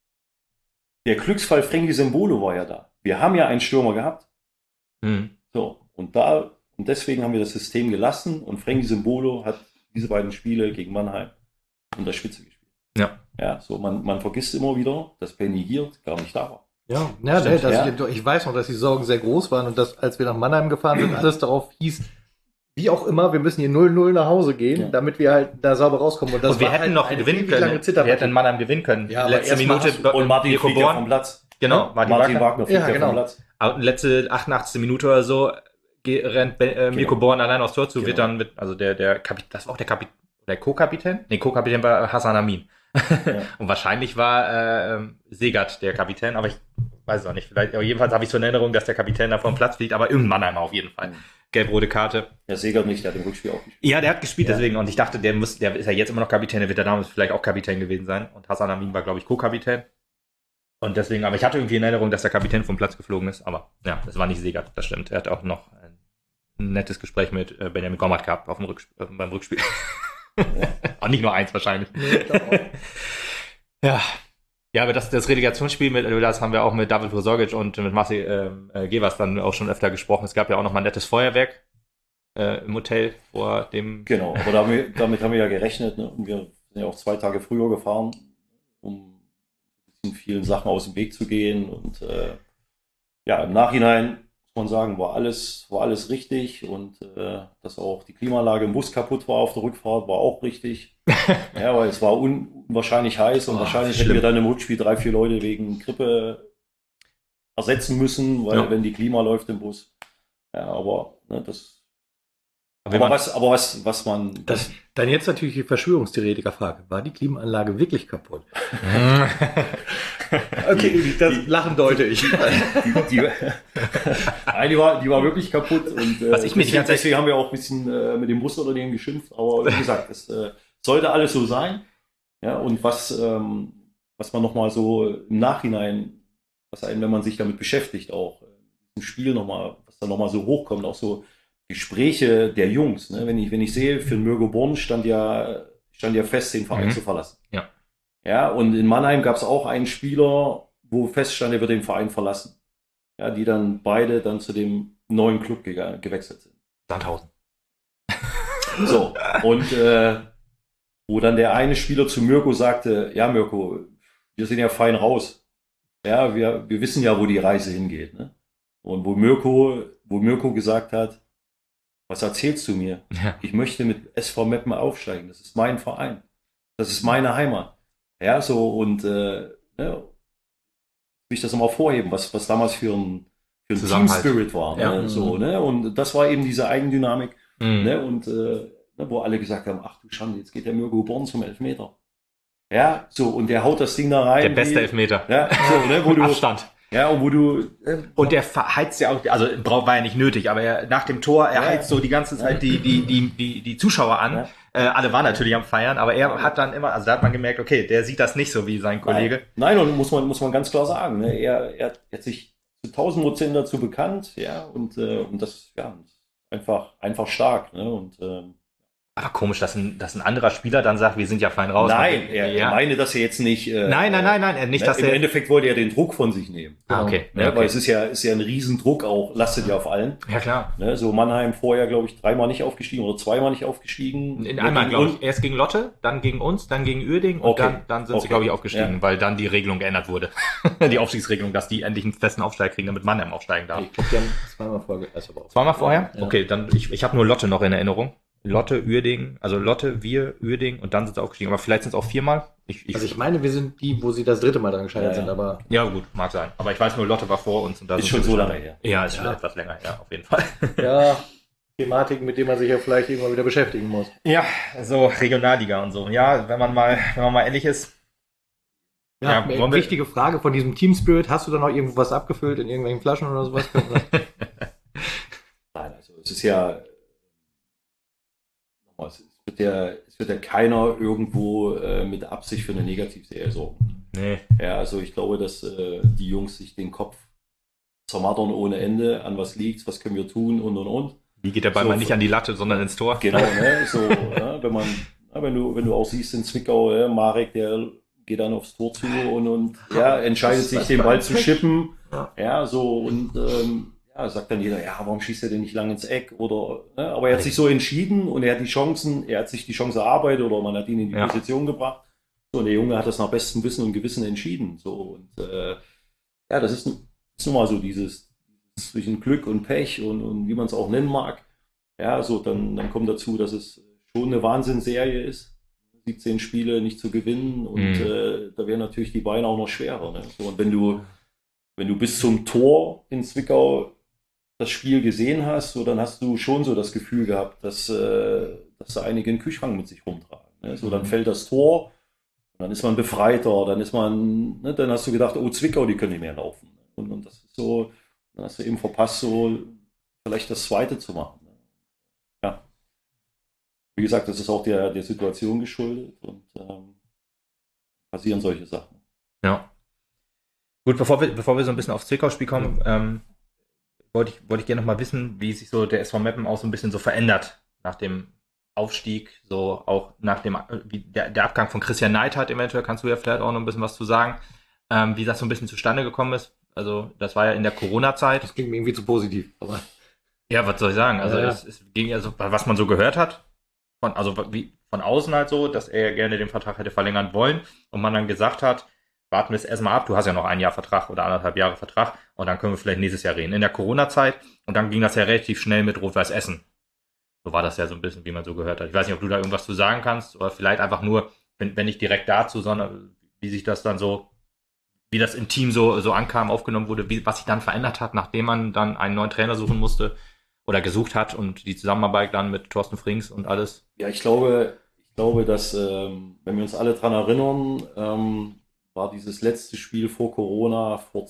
der Glücksfall Frankie Symbolo war ja da. Wir haben ja einen Stürmer gehabt. Mhm. So, und da, und deswegen haben wir das System gelassen und Frankie Symbolo hat diese beiden Spiele gegen Mannheim in der Spitze gespielt. Ja. Ja, so, man, man vergisst immer wieder, dass Penny Giert gar nicht da war. Ja, ja, Stimmt, das, ja. Ich, ich weiß noch, dass die Sorgen sehr groß waren und dass, als wir nach Mannheim gefahren sind, alles darauf hieß, wie auch immer, wir müssen hier null null nach Hause gehen, ja. damit wir halt da sauber rauskommen. Und, das und wir war hätten halt noch gewinnen können. Wir hätten in Mannheim gewinnen können. Ja, letzte Minute. Und Martin Mirko fliegt ja vom Platz. Genau, Martin, Martin Wagner fliegt ja, ja genau. vom Platz. Aber letzte achtundachtzigste Minute oder so ge- rennt äh, Mirko Genau. Born allein aufs Tor zu, Genau. wird dann mit, also der, der Kapitän, das war auch der Kapitän, der Co-Kapitän? Nee, Co-Kapitän war Hassan Amin. Ja. Und wahrscheinlich war äh, Segert der Kapitän, aber ich weiß es auch nicht. Vielleicht, aber jedenfalls habe ich so in Erinnerung, dass der Kapitän da vom Platz fliegt, aber irgendein Mannheimer auf jeden Fall. Mhm. Gelb-rote Karte. Der Segert nicht, der hat im Rückspiel auch gespielt. Ja, der hat gespielt, Ja. deswegen. Und ich dachte, der muss, der ist ja jetzt immer noch Kapitän, der wird ja damals vielleicht auch Kapitän gewesen sein. Und Hassan Amin war, glaube ich, Co-Kapitän. Und deswegen, aber ich hatte irgendwie in Erinnerung, dass der Kapitän vom Platz geflogen ist. Aber ja, das war nicht Segert, das stimmt. Er hat auch noch ein nettes Gespräch mit äh, Benjamin Gommert gehabt auf dem Rücksp- äh, beim Rückspiel. Ja. Auch nicht nur eins wahrscheinlich. Nee, ich glaub auch. Ja. Ja, aber das, das Relegationsspiel, mit, das haben wir auch mit David Rosorgic und mit Marcel ähm, äh, Gevers dann auch schon öfter gesprochen. Es gab ja auch noch mal ein nettes Feuerwerk äh, im Hotel vor dem... Genau, aber da haben wir, damit haben wir ja gerechnet. Ne? Und wir sind ja auch zwei Tage früher gefahren, um in vielen Sachen aus dem Weg zu gehen. Und äh, ja, im Nachhinein muss man sagen, war alles, war alles richtig. Und äh, dass auch die Klimaanlage im Bus kaputt war auf der Rückfahrt, war auch richtig. Ja, weil es war un unwahrscheinlich heiß und Oh, wahrscheinlich schlimm. hätten wir dann im Rückspiel drei, vier Leute wegen Grippe ersetzen müssen, weil Ja. wenn die Klima läuft im Bus. Ja, aber ne, das. Aber Aber man- was, aber was, was man. Das, dann jetzt natürlich die Verschwörungstheoretiker-Frage. War die Klimaanlage wirklich kaputt? Okay, das Lachen deute ich. Die, die, Nein, die, war, die war wirklich kaputt und äh, Was ich mir die deswegen, ganze Zeit- deswegen haben wir auch ein bisschen äh, mit dem Busunternehmen geschimpft, aber wie gesagt, es äh, sollte alles so sein. Ja, und was, ähm, was man nochmal so im Nachhinein, was einen, wenn man sich damit beschäftigt, auch äh, im Spiel nochmal, was da nochmal so hochkommt, auch so Gespräche der Jungs. Ne? Wenn ich, wenn ich sehe, für Mirko Born stand ja, stand ja fest, den Verein Mhm. zu verlassen. Ja. Ja, und in Mannheim gab es auch einen Spieler, wo feststand, er wird den Verein verlassen. Ja, die dann beide dann zu dem neuen Club ge gewechselt sind. Sandhausen. So, und äh, wo dann der eine Spieler zu Mirko sagte, ja Mirko, wir sind ja fein raus. Ja, wir, wir wissen ja, wo die Reise hingeht. Ne? Und wo Mirko, wo Mirko gesagt hat, was erzählst du mir? Ja. Ich möchte mit S V Meppen aufsteigen. Das ist mein Verein. Das ist meine Heimat. Ja, so und äh, ja, will ich das nochmal vorheben, was, was damals für ein, für ein Team Zusammenhalt. Spirit war. Ne? Ja. So, ne? Und das war eben diese Eigendynamik, Mhm. ne? Und äh, ne, wo alle gesagt haben, ach du Schande, jetzt geht der Mirko Born zum Elfmeter. Ja, so, und der haut das Ding da rein. Der beste wie, Elfmeter. Ja, so, ne, wo du, Abstand. ja, und wo du, äh, Und der verheizt ja auch, also braucht war ja nicht nötig, aber er, nach dem Tor, er Ja. heizt so die ganze Zeit die, die, die, die, die Zuschauer an. Ja. Äh, alle waren natürlich am Feiern, aber er hat dann immer, also da hat man gemerkt, okay, der sieht das nicht so wie sein Kollege. Nein, Nein, und muss man, muss man ganz klar sagen, ne? er, er hat sich zu tausend Prozent dazu bekannt, ja, und, äh, und das, ja, einfach, einfach stark, ne, und, ähm, Aber komisch, dass ein, dass ein anderer Spieler dann sagt, wir sind ja fein raus. Nein, er ja. meine das ja jetzt nicht. Äh, nein, nein, nein, nein, nicht, ne, dass Im er Endeffekt wollte er den Druck von sich nehmen. Ah, okay. Ne, ja, okay. Weil es ist ja, ist ja ein Riesendruck auch, lastet ja auf allen. Ja, klar. Ne, so Mannheim vorher, glaube ich, dreimal nicht aufgestiegen oder zweimal nicht aufgestiegen. In einmal, glaube ich. Erst gegen Lotte, dann gegen uns, dann gegen Uerdingen und okay. dann, dann sind okay. sie, glaube ich, aufgestiegen, ja. weil dann die Regelung geändert wurde. Die Aufstiegsregelung, dass die endlich einen festen Aufstieg kriegen, damit Mannheim aufsteigen darf. Ich glaube, die haben zweimal vorher. Also zweimal vorher? Ja. Okay, dann, ich, ich habe nur Lotte noch in Erinnerung. Lotte, Uerdingen, also Lotte, wir, Uerdingen und dann sind sie aufgestiegen. Aber vielleicht sind es auch viermal. Ich, ich also ich meine, wir sind die, wo sie das dritte Mal dran gescheitert ja, ja. sind, aber... Ja gut, mag sein. Aber ich weiß nur, Lotte war vor uns. Und da ist schon so lange her. Ja, ist ja. schon etwas länger, ja, auf jeden Fall. Ja, Thematiken, mit denen man sich ja vielleicht irgendwann wieder beschäftigen muss. Ja, so Regionalliga und so. Ja, wenn man mal, wenn man mal ehrlich ist. Ja, ja eine wichtige Frage von diesem Team Spirit. Hast du da noch irgendwo was abgefüllt in irgendwelchen Flaschen oder sowas? Nein, also es ist ja... Es wird ja, es wird ja keiner irgendwo äh, mit Absicht für eine Negativserie sorgen. Nee. Ja, also ich glaube, dass äh, die Jungs sich den Kopf zermattern ohne Ende, an was liegt, was können wir tun und und und. Wie geht der Ball so, mal nicht an die Latte, sondern ins Tor? Genau, ne? So, ja, wenn man, ja, wenn du, wenn du auch siehst in Zwickau, ja, Marek, der geht dann aufs Tor zu und, und ja, entscheidet sich, den Ball zu schippen. Ja, ja so und ähm, ja, sagt dann jeder, ja, warum schießt er denn nicht lang ins Eck? Oder, ne? Aber er hat sich so entschieden und er hat die Chancen, er hat sich die Chance erarbeitet oder man hat ihn in die ja. Position gebracht. So, und der Junge hat das nach bestem Wissen und Gewissen entschieden. So, und äh, ja, das ist, ist nun mal so dieses, dieses zwischen Glück und Pech und, und wie man es auch nennen mag. Ja, so, dann, dann kommt dazu, dass es schon eine Wahnsinnsserie ist. siebzehn Spiele nicht zu gewinnen und mhm. äh, da wären natürlich die Beine auch noch schwerer. Ne? So, und wenn du, wenn du bis zum Tor in Zwickau das Spiel gesehen hast, so, dann hast du schon so das Gefühl gehabt, dass, äh, dass da einige einen Kühlschrank mit sich rumtragen. Ne? So, dann fällt das Tor, dann ist man befreiter, dann ist man, ne, dann hast du gedacht, oh, Zwickau, die können nicht mehr laufen. Und, und das ist so, dann hast du eben verpasst, so vielleicht das Zweite zu machen. Ne? Ja. Wie gesagt, das ist auch der, der Situation geschuldet und ähm, passieren solche Sachen. Ja. Gut, bevor wir, bevor wir so ein bisschen aufs Zwickau-Spiel kommen, mhm. ähm, wollte ich, wollte ich gerne noch mal wissen, wie sich so der S V Meppen auch so ein bisschen so verändert nach dem Aufstieg, so auch nach dem, wie der, der Abgang von Christian Neidhardt eventuell, kannst du ja vielleicht auch noch ein bisschen was zu sagen, ähm, wie das so ein bisschen zustande gekommen ist. Also das war ja in der Corona-Zeit. Das klingt mir irgendwie zu positiv, aber... Ja, was soll ich sagen? Also ja, ja. Es, es ging ja so, was man so gehört hat, von, also wie von außen halt so, dass er gerne den Vertrag hätte verlängern wollen und man dann gesagt hat, warten wir es erstmal ab, du hast ja noch ein Jahr Vertrag oder anderthalb Jahre Vertrag und dann können wir vielleicht nächstes Jahr reden. In der Corona-Zeit und dann ging das ja relativ schnell mit Rot-Weiß Essen. So war das ja so ein bisschen, wie man so gehört hat. Ich weiß nicht, ob du da irgendwas zu sagen kannst oder vielleicht einfach nur, wenn, wenn nicht direkt dazu, sondern wie sich das dann so, wie das im Team so, so ankam, aufgenommen wurde, wie, was sich dann verändert hat, nachdem man dann einen neuen Trainer suchen musste oder gesucht hat und die Zusammenarbeit dann mit Thorsten Frings und alles. Ja, ich glaube, ich glaube, dass, ähm, wenn wir uns alle dran erinnern, ähm, war dieses letzte Spiel vor Corona vor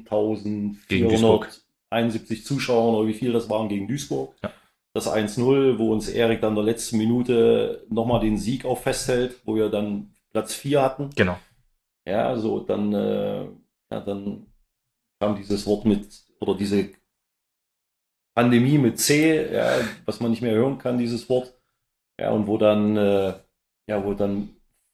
zehntausendvierhunderteinundsiebzig Zuschauern oder wie viel das waren gegen Duisburg. Ja. Das eins null, wo uns Erik dann in der letzten Minute nochmal den Sieg auch festhält, wo wir dann Platz vier hatten. Genau. Ja, so dann, äh, ja, dann kam dieses Wort mit, oder diese Pandemie mit C, ja, was man nicht mehr hören kann, dieses Wort. Ja, und wo dann, äh, ja, wo dann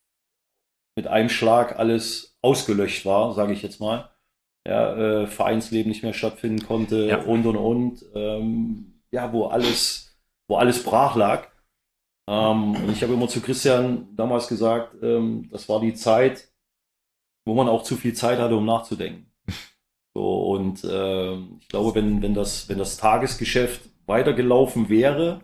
mit einem Schlag alles ausgelöscht war, sage ich jetzt mal. Ja, äh, Vereinsleben nicht mehr stattfinden konnte ja. und und und. Ähm, ja, wo alles, wo alles brach lag. Ähm, und ich habe immer zu Christian damals gesagt, ähm, das war die Zeit, wo man auch zu viel Zeit hatte, um nachzudenken. So, und ähm, ich glaube, wenn, wenn, das, wenn das Tagesgeschäft weitergelaufen wäre,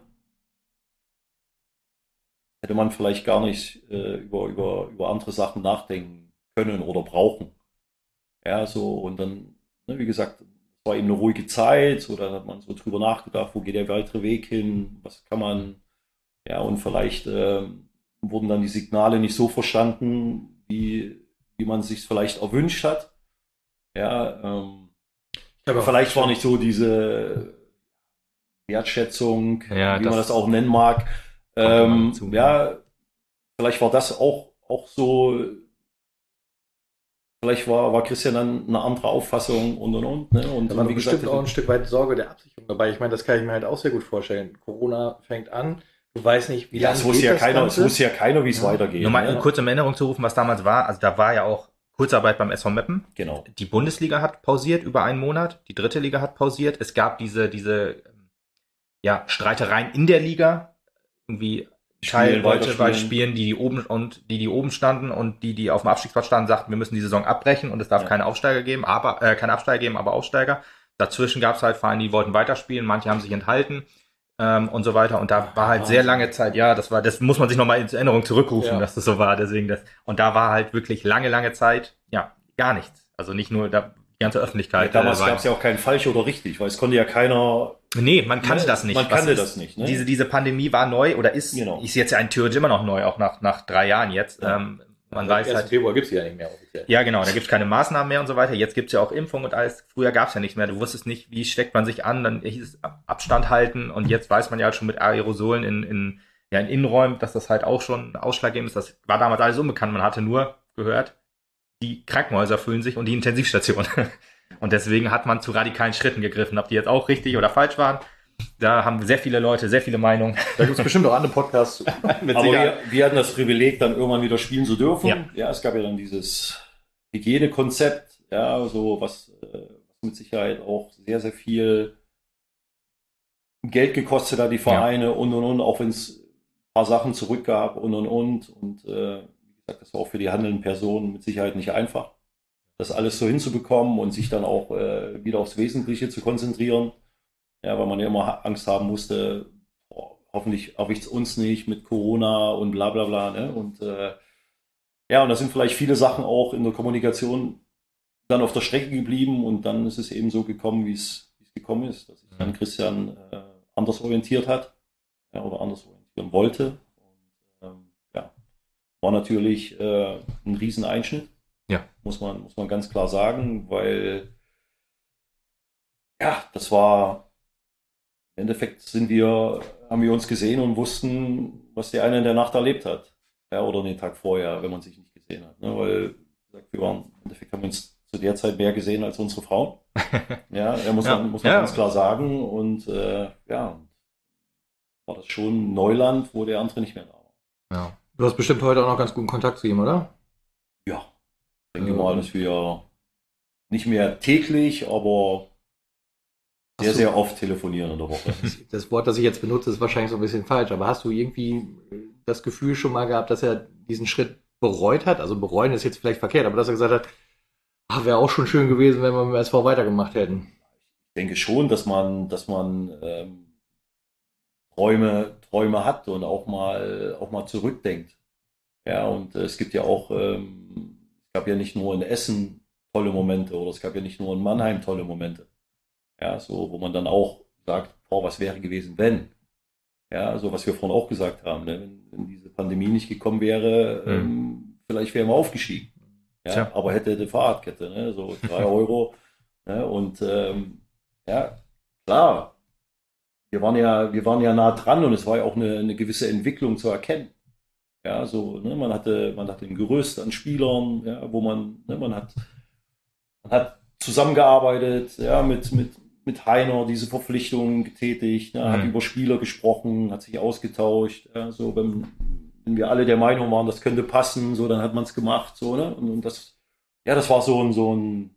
hätte man vielleicht gar nicht äh, über, über, über andere Sachen nachdenken können oder brauchen. Ja, so, und dann, ne, wie gesagt, es war eben eine ruhige Zeit, so, da hat man so drüber nachgedacht, wo geht der weitere Weg hin, was kann man, ja, und vielleicht äh, wurden dann die Signale nicht so verstanden, wie, wie man es sich vielleicht erwünscht hat. Ja, ähm, aber vielleicht war nicht so diese Wertschätzung, ja, wie man das auch nennen mag. Ähm, ja, vielleicht war das auch, auch so, vielleicht war, war Christian dann eine andere Auffassung und und und. Ne? Und da war wie bestimmt gesagt, auch ein Stück weit Sorge der Absicherung dabei. Ich meine, das kann ich mir halt auch sehr gut vorstellen. Corona fängt an, du weißt nicht, wie ja, lange es wusste ja keiner, es wusste ja keiner, wie es ja. weitergeht. Nur mal ne? kurz in Erinnerung zu rufen, was damals war. Also da war ja auch Kurzarbeit beim S V Meppen. Genau. Die Bundesliga hat pausiert über einen Monat. Die dritte Liga hat pausiert. Es gab diese, diese, ja, Streitereien in der Liga. Irgendwie Teil wollte bei Spielen, die, die oben und die, die oben standen und die, die auf dem Abstiegsplatz standen, sagten, wir müssen die Saison abbrechen und es darf ja. keine Aufsteiger geben, aber, äh, keine Absteiger geben, aber Aufsteiger. Dazwischen gab es halt Vereine, die wollten weiterspielen, manche haben sich enthalten. Ähm, und so weiter. Und da war halt sehr lange Zeit, ja, das war, das muss man sich nochmal in Erinnerung zurückrufen, ja. dass das so war. Deswegen das, und da war halt wirklich lange, lange Zeit, ja, gar nichts. Also nicht nur da, die ganze Öffentlichkeit. Ja, damals gab es ja auch kein falsch oder richtig, weil es konnte ja keiner. Nee, man kannte ne, das nicht. Man kannte das nicht, ne? Diese, diese Pandemie war neu oder ist, genau. ist jetzt ja ein theoretisch immer noch neu, auch nach, nach drei Jahren jetzt. Ja. Ähm, Man ja, weiß halt. Februar gibt's ja nicht mehr offiziell. Ja, genau, da gibt's keine Maßnahmen mehr und so weiter. Jetzt gibt's ja auch Impfung und alles. Früher gab's ja nichts mehr. Du wusstest nicht, wie steckt man sich an, dann hieß es Abstand halten und jetzt weiß man ja halt schon mit Aerosolen in, in, ja, in Innenräumen, dass das halt auch schon ausschlaggebend ist. Das war damals alles unbekannt. Man hatte nur gehört, die Krankenhäuser füllen sich und die Intensivstationen. Und deswegen hat man zu radikalen Schritten gegriffen. Ob die jetzt auch richtig oder falsch waren, da haben sehr viele Leute, sehr viele Meinungen. Da gibt es bestimmt auch andere Podcasts. Aber wir, wir hatten das Privileg, dann irgendwann wieder spielen zu dürfen. Ja, ja es gab ja dann dieses Hygienekonzept, ja, so was, äh, mit Sicherheit auch sehr, sehr viel Geld gekostet hat, die Vereine ja. und und und, auch wenn es ein paar Sachen zurückgab und und und. Und äh, wie gesagt, das war auch für die handelnden Personen mit Sicherheit nicht einfach, das alles so hinzubekommen und sich dann auch äh, wieder aufs Wesentliche zu konzentrieren. Ja, weil man ja immer Angst haben musste, boah, hoffentlich erwischt es uns nicht mit Corona und bla bla bla. Ne? Und äh, ja, und da sind vielleicht viele Sachen auch in der Kommunikation dann auf der Strecke geblieben und dann ist es eben so gekommen, wie es gekommen ist, dass sich dann Christian äh, anders orientiert hat ja, oder anders orientieren wollte. Und ähm, ja, war natürlich äh, ein Rieseneinschnitt, ja. muss man, muss man ganz klar sagen, weil ja, das war im Endeffekt sind wir, haben wir uns gesehen und wussten, was der eine in der Nacht erlebt hat. Ja, oder den Tag vorher, wenn man sich nicht gesehen hat. Ne? Weil, wie gesagt, wir waren, im Endeffekt haben wir uns zu der Zeit mehr gesehen als unsere Frauen. Ja, ja muss ja. man, muss man ja. ganz klar sagen. Und äh, ja, war das schon Neuland, wo der andere nicht mehr da war. Ja. Du hast bestimmt heute auch noch ganz guten Kontakt zu ihm, oder? Ja. Ich denke ähm. mal, dass wir nicht mehr täglich, aber sehr, du, sehr oft telefonieren in der Woche. Das Wort, das ich jetzt benutze, ist wahrscheinlich so ein bisschen falsch, aber hast du irgendwie das Gefühl schon mal gehabt, dass er diesen Schritt bereut hat? Also bereuen ist jetzt vielleicht verkehrt, aber dass er gesagt hat, ach, wäre auch schon schön gewesen, wenn wir mit dem S V weitergemacht hätten. Ich denke schon, dass man, dass man ähm, Träume, Träume hat und auch mal, auch mal zurückdenkt. Ja, und äh, es gibt ja auch, ähm, es gab ja nicht nur in Essen tolle Momente oder es gab ja nicht nur in Mannheim tolle Momente. Ja, so, wo man dann auch sagt, boah, was wäre gewesen, wenn? Ja, so was wir vorhin auch gesagt haben, ne? wenn, wenn diese Pandemie nicht gekommen wäre, mhm. ähm, vielleicht wären wir aufgestiegen. Ja, Tja. aber hätte die Fahrradkette, ne? So drei Euro. Ne? Und ähm, ja, klar, wir waren ja, wir waren ja nah dran und es war ja auch eine, eine gewisse Entwicklung zu erkennen. Ja, so, ne? man hatte, man hatte ein Gerüst an Spielern, ja, wo man, ne, man hat, man hat zusammengearbeitet, ja, mit, mit, mit Heiner diese Verpflichtungen getätigt, ne, mhm. hat über Spieler gesprochen, hat sich ausgetauscht, ja, so, wenn, wenn wir alle der Meinung waren, das könnte passen, so, dann hat man es gemacht, so, ne, und, und das, ja, das war so ein, so ein,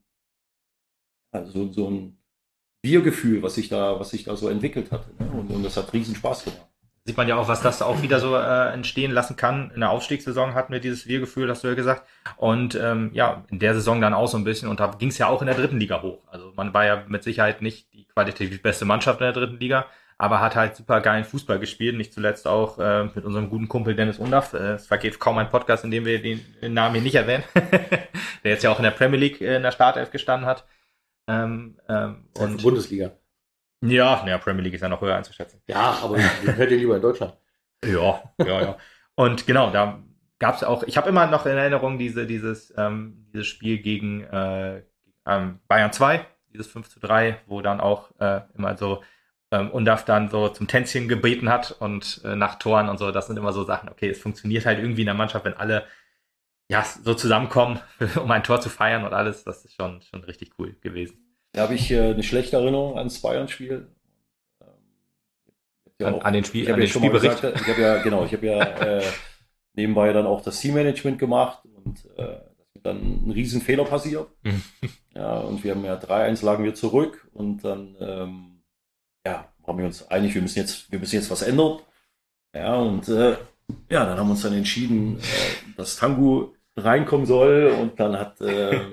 also so ein Wir-Gefühl, was sich da, was sich da so entwickelt hatte, ne, und, und das hat riesen Spaß gemacht. Sieht man ja auch, was das auch wieder so äh, entstehen lassen kann. In der Aufstiegssaison hatten wir dieses Wir-Gefühl, hast du ja gesagt. Und ähm, ja, in der Saison dann auch so ein bisschen. Und da ging es ja auch in der dritten Liga hoch. Also man war ja mit Sicherheit nicht die qualitativ beste Mannschaft in der dritten Liga, aber hat halt super geilen Fußball gespielt. Nicht zuletzt auch äh, mit unserem guten Kumpel Dennis Undaff. Äh, es vergeht kaum ein Podcast, in dem wir den, den Namen hier nicht erwähnen. Der jetzt ja auch in der Premier League äh, in der Startelf gestanden hat. Ähm, ähm, und Bundesliga. Ja, naja, Premier League ist ja noch höher einzuschätzen. Ja, aber ich hätte lieber in Deutschland. Ja, ja, ja. Und genau, da gab es auch, ich habe immer noch in Erinnerung diese, dieses, ähm, dieses Spiel gegen äh, ähm, Bayern zwei, dieses fünf zu drei, wo dann auch äh, immer so ähm, Undaff dann so zum Tänzchen gebeten hat und äh, nach Toren und so. Das sind immer so Sachen, okay, es funktioniert halt irgendwie in der Mannschaft, wenn alle ja so zusammenkommen, um ein Tor zu feiern und alles. Das ist schon, schon richtig cool gewesen. Da habe ich äh, eine schlechte Erinnerung ans Bayern-Spiel. Ähm, ja an, auch, an den, Spiel, ich an ja den Spielbericht. Gesagt, ich habe ja, genau, ich habe ja äh, nebenbei dann auch das Teammanagement gemacht und äh, dann ein Riesenfehler passiert. Ja, und wir haben ja drei eins lagen wir zurück und dann ähm, ja, waren wir uns einig, wir müssen jetzt, wir müssen jetzt was ändern. Ja, und äh, ja, dann haben wir uns dann entschieden, äh, dass Tangu reinkommen soll und dann hat ähm,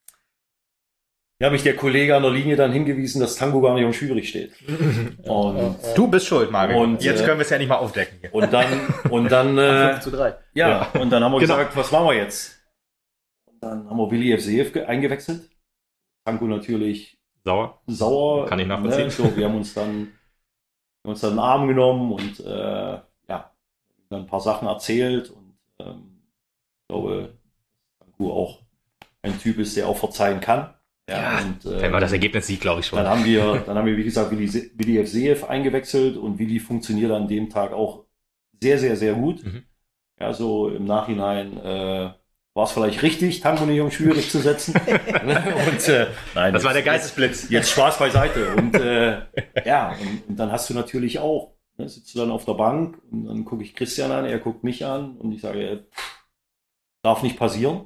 ja, mich der Kollege an der Linie dann hingewiesen, dass Tangu gar nicht am Spielbericht steht. Und du bist schuld, Mario. Und jetzt äh, können wir es ja nicht mal aufdecken. Hier. Und dann und dann äh, fünf zu drei. Ja, ja, und dann haben wir genau. gesagt, was machen wir jetzt? Und dann haben wir Willi F C F eingewechselt. Tangu natürlich sauer. Sauer. Kann ich nachvollziehen. Ne? So, wir haben uns dann haben uns dann einen Arm genommen und äh, ja, dann ein paar Sachen erzählt und ähm, ich glaube, Tangu auch ein Typ ist, der auch verzeihen kann. Ja, ja, und, äh, wenn man das Ergebnis sieht, glaube ich schon. Dann haben wir, dann haben wir, wie gesagt, Willi, Willi F C F eingewechselt und Willi funktioniert an dem Tag auch sehr, sehr, sehr gut. Mhm. Ja, so im Nachhinein äh, war es vielleicht richtig, Tangu nicht um schwierig zu setzen. und, äh, nein, das jetzt, war der Geistesblitz. Jetzt, jetzt Spaß beiseite. Und äh, ja, und, und dann hast du natürlich auch, ne, sitzt du dann auf der Bank und dann gucke ich Christian an, er guckt mich an und ich sage, äh, darf nicht passieren.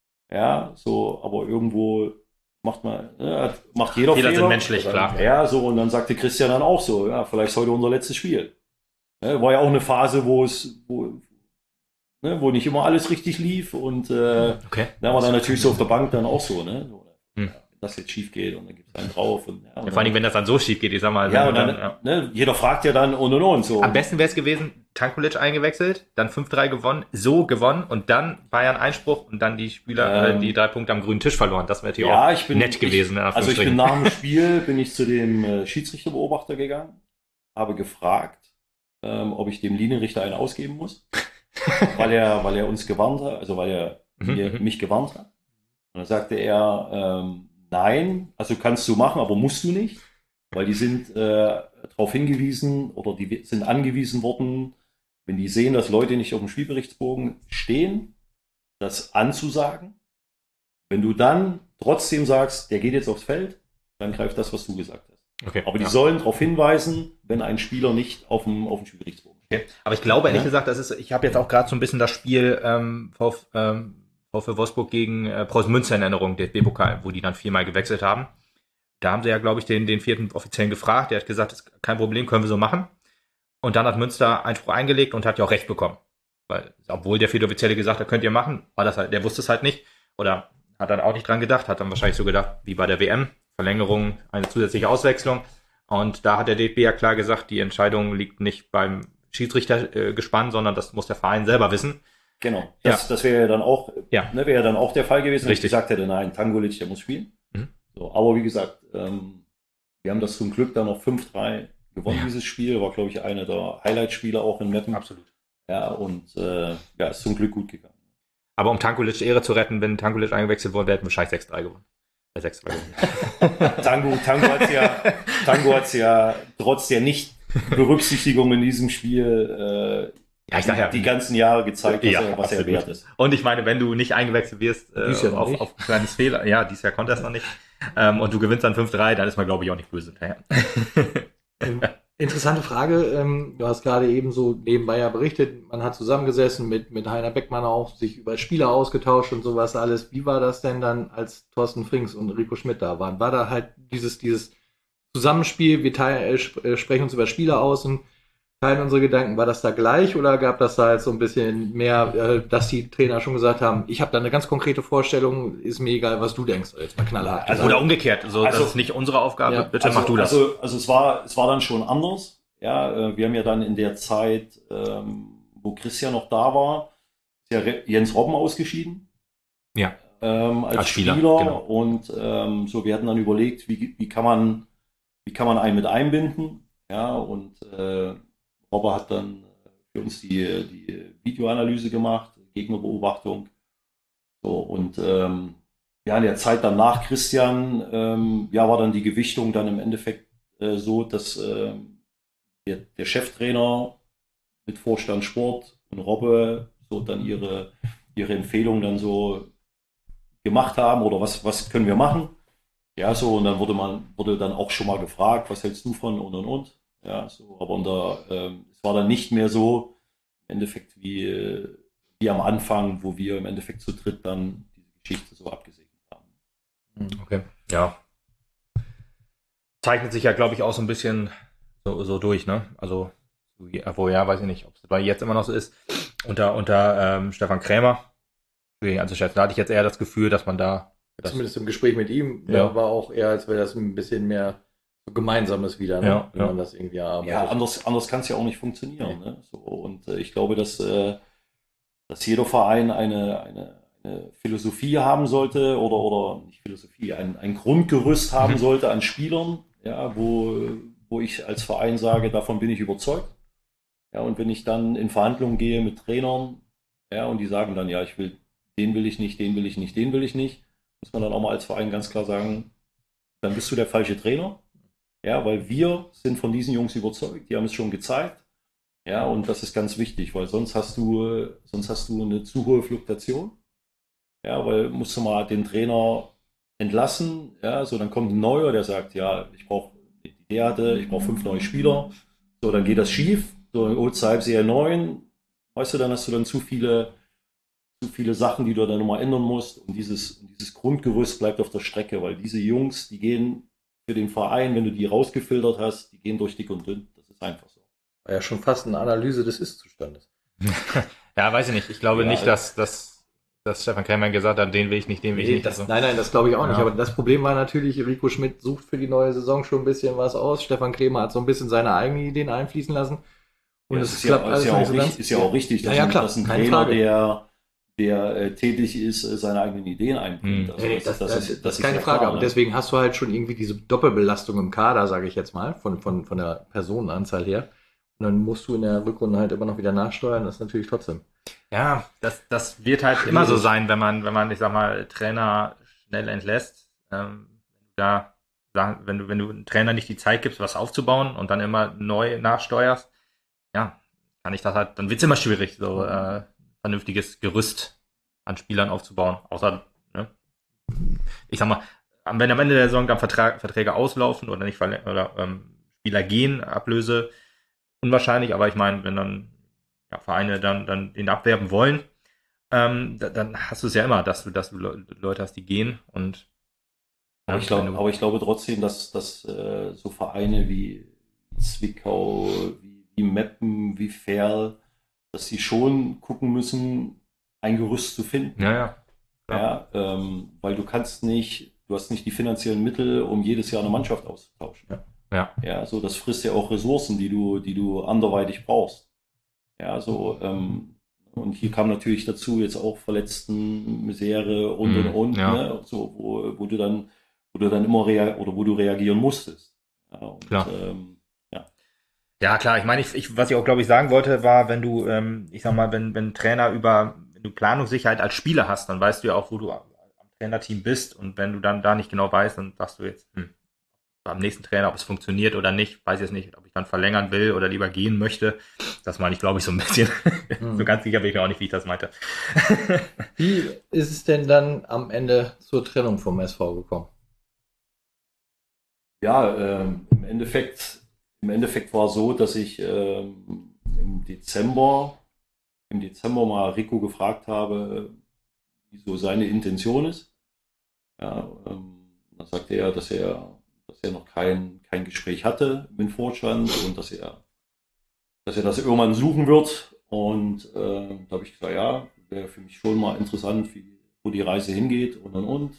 Ja, so, aber irgendwo macht man, ja, macht jeder Fehler Fehler. sind menschlich, klar. Ja, so, und dann sagte Christian dann auch so, ja, vielleicht ist heute unser letztes Spiel. Ja, war ja auch eine Phase, wo es, wo, ne, wo nicht immer alles richtig lief und äh, okay. da war dann natürlich so auf der Bank dann auch so, ne, so, hm. ja, wenn das jetzt schief geht und dann gibt es einen drauf. Und, ja, und ja, vor allem, wenn das dann so schief geht, ich sag mal. Ja, und dann, dann, ja. Ne, jeder fragt ja dann und und und so. Am besten wäre es gewesen, Tankulic eingewechselt, dann fünf drei gewonnen, so gewonnen und dann Bayern Einspruch und dann die Spieler, ähm, äh, die drei Punkte am grünen Tisch verloren. Das wäre natürlich ja, auch ich bin, nett gewesen. Ich, also ich bin nach dem Spiel, bin ich zu dem äh, Schiedsrichterbeobachter gegangen, habe gefragt, ähm, ob ich dem Linienrichter einen ausgeben muss, weil er, weil er uns gewarnt hat, also weil er mir, mich gewarnt hat. Und dann sagte er, ähm, nein, also kannst du machen, aber musst du nicht, weil die sind äh, darauf hingewiesen oder die sind angewiesen worden, wenn die sehen, dass Leute nicht auf dem Spielberichtsbogen stehen, das anzusagen. Wenn du dann trotzdem sagst, der geht jetzt aufs Feld, dann greift das, was du gesagt hast. Okay, aber die ja. sollen darauf hinweisen, wenn ein Spieler nicht auf dem, auf dem Spielberichtsbogen steht. Okay. Aber ich glaube, ehrlich ja? gesagt, das ist, ich habe jetzt auch gerade so ein bisschen das Spiel ähm, VfL ähm, Wolfsburg gegen äh, Preußen Münster in Erinnerung, der D F B-Pokal, wo die dann viermal gewechselt haben. Da haben sie ja, glaube ich, den, den vierten Offiziellen gefragt. Der hat gesagt, das ist kein Problem, können wir so machen. Und dann hat Münster Einspruch eingelegt und hat ja auch Recht bekommen. Weil, obwohl der vierte Offizielle gesagt hat, könnt ihr machen, war das halt, der wusste es halt nicht. Oder hat dann auch nicht dran gedacht, hat dann wahrscheinlich so gedacht, wie bei der W M, Verlängerung, eine zusätzliche Auswechslung. Und da hat der D F B ja klar gesagt, die Entscheidung liegt nicht beim Schiedsrichter äh, gespannt, sondern das muss der Verein selber wissen. Genau, das, ja. das wäre ja dann auch, ja. ne, wäre ja dann auch der Fall gewesen, Richtig. wenn ich gesagt hätte, nein, Tangulic, der muss spielen. Mhm. So, aber wie gesagt, ähm, wir haben das zum Glück dann noch fünf drei gewonnen, ja. dieses Spiel. War, glaube ich, einer der Highlight-Spieler auch in Meppen. Absolut. Ja, und äh, ja, ist zum Glück gut gegangen. Aber um Tankulic Ehre zu retten, wenn Tankulic eingewechselt wurde, hätten wir wahrscheinlich sechs drei gewonnen. Äh, sechs drei gewonnen. Tango, Tango hat's ja, Tango hat's ja trotz der Nicht-Berücksichtigung in diesem Spiel äh, ja, ich sag ja, die ganzen Jahre gezeigt, was, ja, er, was er wert ist. Und ich meine, wenn du nicht eingewechselt wirst äh, ja auf, nicht. auf ein kleines Fehler, ja, dieses Jahr konnte er es noch nicht, ähm, und du gewinnst dann fünf drei, dann ist man, glaube ich, auch nicht böse hinterher. Interessante Frage. Ähm, du hast gerade eben so nebenbei ja berichtet, man hat zusammengesessen mit, mit Heiner Beckmann auch, sich über Spieler ausgetauscht und sowas alles. Wie war das denn dann, als Thorsten Frings und Rico Schmidt da waren? War da halt dieses, dieses Zusammenspiel, wir teilen, äh, sp- sprechen uns über Spieler aus und teilen unsere Gedanken, war das da gleich oder gab das da jetzt so ein bisschen mehr, äh, dass die Trainer schon gesagt haben, ich habe da eine ganz konkrete Vorstellung, ist mir egal, was du denkst, jetzt mal knallhart. Also, oder umgekehrt, so, also, das ist nicht unsere Aufgabe, ja. bitte also, mach du das. Also, also es war, es war dann schon anders. Ja, wir haben ja dann in der Zeit, ähm, wo Christian noch da war, ist ja Jens Robben ausgeschieden. Ja. Ähm, als, als Spieler, Spieler. Genau. Und ähm, so, wir hatten dann überlegt, wie, wie kann man, wie kann man einen mit einbinden? Ja, und äh, Robber hat dann für uns die, die Videoanalyse gemacht, Gegnerbeobachtung. So, und ähm, ja, in der Zeit dann nach Christian, ähm, ja, war dann die Gewichtung dann im Endeffekt äh, so, dass äh, der, der Cheftrainer mit Vorstand Sport und Robbe so dann ihre, ihre Empfehlungen dann so gemacht haben oder was, was können wir machen? Ja, so, und dann wurde man, wurde dann auch schon mal gefragt, was hältst du von und und und. Ja, so, aber unter, ähm, es war dann nicht mehr so im Endeffekt wie, äh, wie am Anfang, wo wir im Endeffekt zu dritt dann diese Geschichte so abgesegnet haben. Okay, ja. Zeichnet sich ja, glaube ich, auch so ein bisschen so, so durch, ne? Also, wo ja, weiß ich nicht, ob es bei jetzt immer noch so ist, unter, unter ähm, Stefan Krämer. Also, da hatte ich jetzt eher das Gefühl, dass man da. Das Zumindest im Gespräch mit ihm ja. war auch eher, als wäre das ein bisschen mehr so Gemeinsames wieder, ne? Ja, wenn ja. man das irgendwie erarbeitet. Ja, anders, anders kann es ja auch nicht funktionieren. Nee. Ne? So, und äh, ich glaube, dass, äh, dass jeder Verein eine, eine, eine Philosophie haben sollte oder, oder nicht Philosophie, ein, ein Grundgerüst haben Mhm. sollte an Spielern, ja, wo, wo ich als Verein sage, davon bin ich überzeugt. Ja, und wenn ich dann in Verhandlungen gehe mit Trainern, ja, und die sagen dann, ja, ich will, den will ich nicht, den will ich nicht, den will ich nicht, muss man dann auch mal als Verein ganz klar sagen, dann bist du der falsche Trainer. Ja, weil wir sind von diesen Jungs überzeugt, die haben es schon gezeigt. Ja, und das ist ganz wichtig, weil sonst hast du, sonst hast du eine zu hohe Fluktuation. Ja, weil musst du mal den Trainer entlassen, ja, so dann kommt ein neuer, der sagt, ja, ich brauche die Idee hatte, ich brauche fünf neue Spieler. So, dann geht das schief, so dann holst du Halbserie neun, weißt du, dann hast du dann zu viele, zu viele Sachen, die du dann nochmal ändern musst. Und dieses, und dieses Grundgerüst bleibt auf der Strecke, weil diese Jungs, die gehen für den Verein, wenn du die rausgefiltert hast, die gehen durch dick und dünn. Das ist einfach so. War ja schon fast eine Analyse des Ist-Zustandes. Ja, weiß ich nicht. Ich glaube Ja, nicht, dass, dass, dass Stefan Krämer gesagt hat, den will ich nicht, den will ich Nee, nicht. das, Also. Nein, nein, das glaube ich auch nicht. Ja. Aber das Problem war natürlich, Rico Schmidt sucht für die neue Saison schon ein bisschen was aus. Stefan Krämer hat so ein bisschen seine eigenen Ideen einfließen lassen. Und Ja, es ist, klappt ja, alles ist, ja nicht auch so richtig, ganz. ist ja auch richtig, dass, Ja, ja, ein, klar, dass ein keine Trainer, Frage. der, der äh, tätig ist, äh, seine eigenen Ideen einbringt. Mhm. Also Nee, das, das, das, ist, das ist keine ja Frage. klar, Aber ne? deswegen hast du halt schon irgendwie diese Doppelbelastung im Kader, sage ich jetzt mal, von, von, von der Personenanzahl her. Und dann musst du in der Rückrunde halt immer noch wieder nachsteuern. Das ist natürlich trotzdem. Ja, das, das wird halt immer so sein, wenn man, wenn man, ich sag mal, Trainer schnell entlässt. Ähm, da, wenn du, wenn du einem Trainer nicht die Zeit gibst, was aufzubauen und dann immer neu nachsteuerst, ja, kann ich das halt, dann wird's immer schwierig, so äh, vernünftiges Gerüst an Spielern aufzubauen. Außer, ne, ich sag mal, wenn am Ende der Saison dann Vertrag, Verträge auslaufen oder nicht verle- oder ähm, Spieler gehen, Ablöse, unwahrscheinlich, aber ich meine, wenn dann ja, Vereine dann, dann den abwerben wollen, ähm, da, dann hast du es ja immer, dass du, dass du Le- Leute hast, die gehen und Aber ja, ich, glaub, wenn du- aber ich glaube trotzdem, dass, dass äh, so Vereine wie Zwickau, wie, wie Meppen, wie Ferl, dass sie schon gucken müssen, ein Gerüst zu finden. ja, ja. Ja, ähm, weil du kannst nicht, du hast nicht die finanziellen Mittel, um jedes Jahr eine Mannschaft auszutauschen. Ja. Ja. Ja, so das frisst ja auch Ressourcen, die du, die du anderweitig brauchst. Ja, so, ähm, und hier kam natürlich dazu jetzt auch Verletzten, Misere und Mhm, und und, ja. ne, so, wo, wo du dann, wo du dann immer rea oder wo du reagieren musstest. Ja, und, Klar. Ähm, Ja, klar, ich meine, ich, ich, was ich auch, glaube ich, sagen wollte, war, wenn du, ähm, ich sag mal, wenn, wenn ein Trainer über, wenn du Planungssicherheit als Spieler hast, dann weißt du ja auch, wo du am, am Trainerteam bist und wenn du dann da nicht genau weißt, dann sagst du jetzt, hm, beim nächsten Trainer, ob es funktioniert oder nicht, weiß ich jetzt nicht, ob ich dann verlängern will oder lieber gehen möchte. Das meine ich, glaube ich, so ein bisschen. Mhm. So ganz sicher bin ich mir auch nicht, wie ich das meinte. Wie ist es denn dann am Ende zur Trennung vom S V gekommen? Ja, ähm, im Endeffekt, im Endeffekt war so, dass ich ähm, im Dezember, im Dezember mal Rico gefragt habe, wie so seine Intention ist. Ja, ähm, dann sagte er, dass er, dass er noch kein, kein Gespräch hatte mit dem Vorstand und dass er, dass er das irgendwann suchen wird. Und äh, da habe ich gesagt, ja, wäre für mich schon mal interessant, wie, wo die Reise hingeht und und und.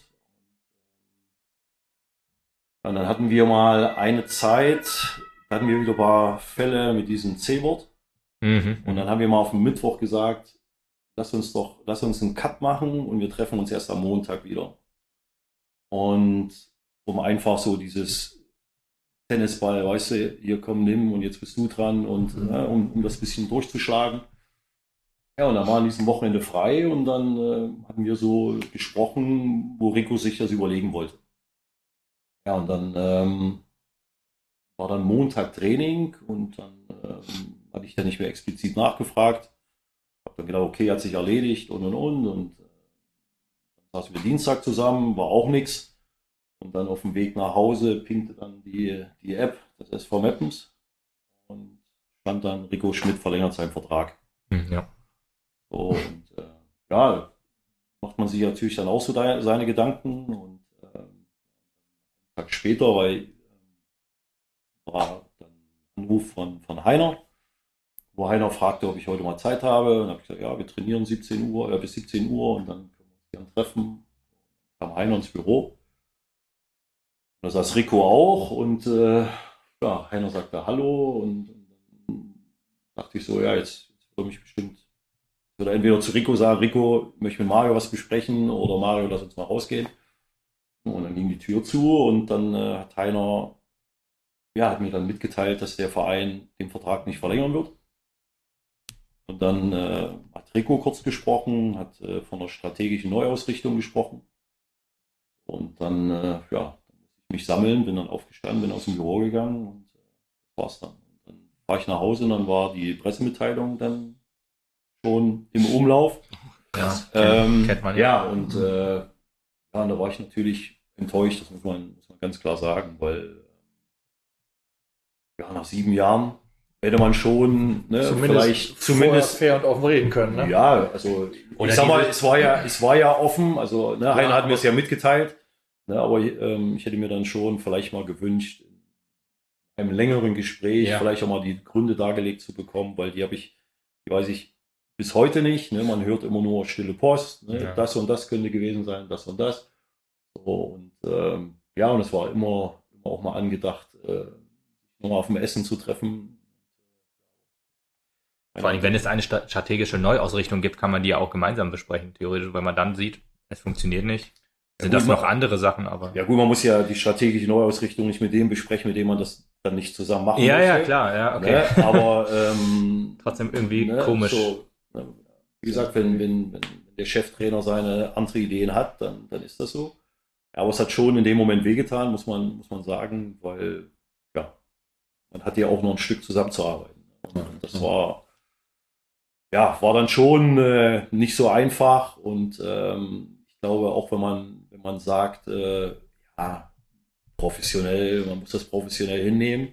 Und dann hatten wir mal eine Zeit, da hatten wir wieder ein paar Fälle mit diesem C-Wort. Mhm. Und dann haben wir mal auf dem Mittwoch gesagt, lass uns doch, lass uns einen Cut machen und wir treffen uns erst am Montag wieder. Und um einfach so dieses Tennisball, weißt du, hier komm, nimm und jetzt bist du dran und Mhm. äh, um, um das bisschen durchzuschlagen. Ja, und dann war an diesem Wochenende frei und dann äh, hatten wir so gesprochen, wo Rico sich das überlegen wollte. Ja, und dann ähm, war dann Montag Training und dann ähm, hatte ich da nicht mehr explizit nachgefragt. Hab dann gedacht, okay, hat sich erledigt und und und und äh, dann saßen wir Dienstag zusammen, war auch nichts. Und dann auf dem Weg nach Hause pinkte dann die, die App des S V Meppens. und stand dann, Rico Schmidt verlängert seinen Vertrag. Mhm, ja. So, und äh, ja, macht man sich natürlich dann auch so da, seine Gedanken und äh, einen Tag später, weil äh, war dann ein Anruf von, von Heiner, wo Heiner fragte, ob ich heute mal Zeit habe. Und dann habe ich gesagt, ja, wir trainieren siebzehn Uhr, äh, bis siebzehn Uhr und dann können wir uns gerne treffen. Dann kam Heiner ins Büro. Da saß Rico auch und äh, ja, Heiner sagte Hallo und, und dann dachte ich so, ja, jetzt, jetzt würde mich bestimmt, oder entweder zu Rico sagen, Rico, ich möchte mit Mario was besprechen oder Mario, lass uns mal rausgehen. Und dann ging die Tür zu und dann äh, hat Heiner, ja, hat mir dann mitgeteilt, dass der Verein den Vertrag nicht verlängern wird. Und dann äh, hat Rico kurz gesprochen, hat äh, von der strategischen Neuausrichtung gesprochen. Und dann, äh, ja, mich sammeln, bin dann aufgestanden, bin aus dem Büro gegangen und äh, das war's dann. Und dann war ich nach Hause und dann war die Pressemitteilung dann schon im Umlauf. Ja, ähm, kennt man ja. Ja, und, äh, ja, und da war ich natürlich enttäuscht, das muss man, muss man ganz klar sagen, weil ja, nach sieben Jahren hätte man schon ne, zumindest vielleicht zumindest fair und offen reden können. Ne? Ja, also Oder ich sag mal, diese- es war ja, es war ja offen, also ne, Ja, Heiner hat aber- mir es ja mitgeteilt. Ne, aber ähm, ich hätte mir dann schon vielleicht mal gewünscht, in einem längeren Gespräch Ja. vielleicht auch mal die Gründe dargelegt zu bekommen, weil die habe ich, die weiß ich bis heute nicht. Ne? Man hört immer nur stille Post, ne? Ja. Das und das könnte gewesen sein, das und das. So, und ähm, ja, und es war immer, immer auch mal angedacht, äh, nochmal auf dem Essen zu treffen. Vor allem, wenn es eine sta- strategische Neuausrichtung gibt, kann man die ja auch gemeinsam besprechen, theoretisch, weil man dann sieht, es funktioniert nicht. Sind Ja, das gut, noch man- andere Sachen, aber. Ja gut, man muss ja die strategische Neuausrichtung nicht mit dem besprechen, mit dem man das dann nicht zusammen machen ja, möchte. ja, klar, ja, okay. Ne? Aber ähm, Trotzdem irgendwie ne, komisch. So, ne, wie gesagt, wenn, wenn, wenn der Cheftrainer seine andere Ideen hat, dann, dann ist das so. Ja, aber es hat schon in dem Moment wehgetan, muss man, muss man sagen, weil ja, man hat ja auch noch ein Stück zusammenzuarbeiten. Und das war, ja, war dann schon äh, nicht so einfach und ähm, ich glaube auch, wenn man, wenn man sagt, äh, ja, professionell, man muss das professionell hinnehmen,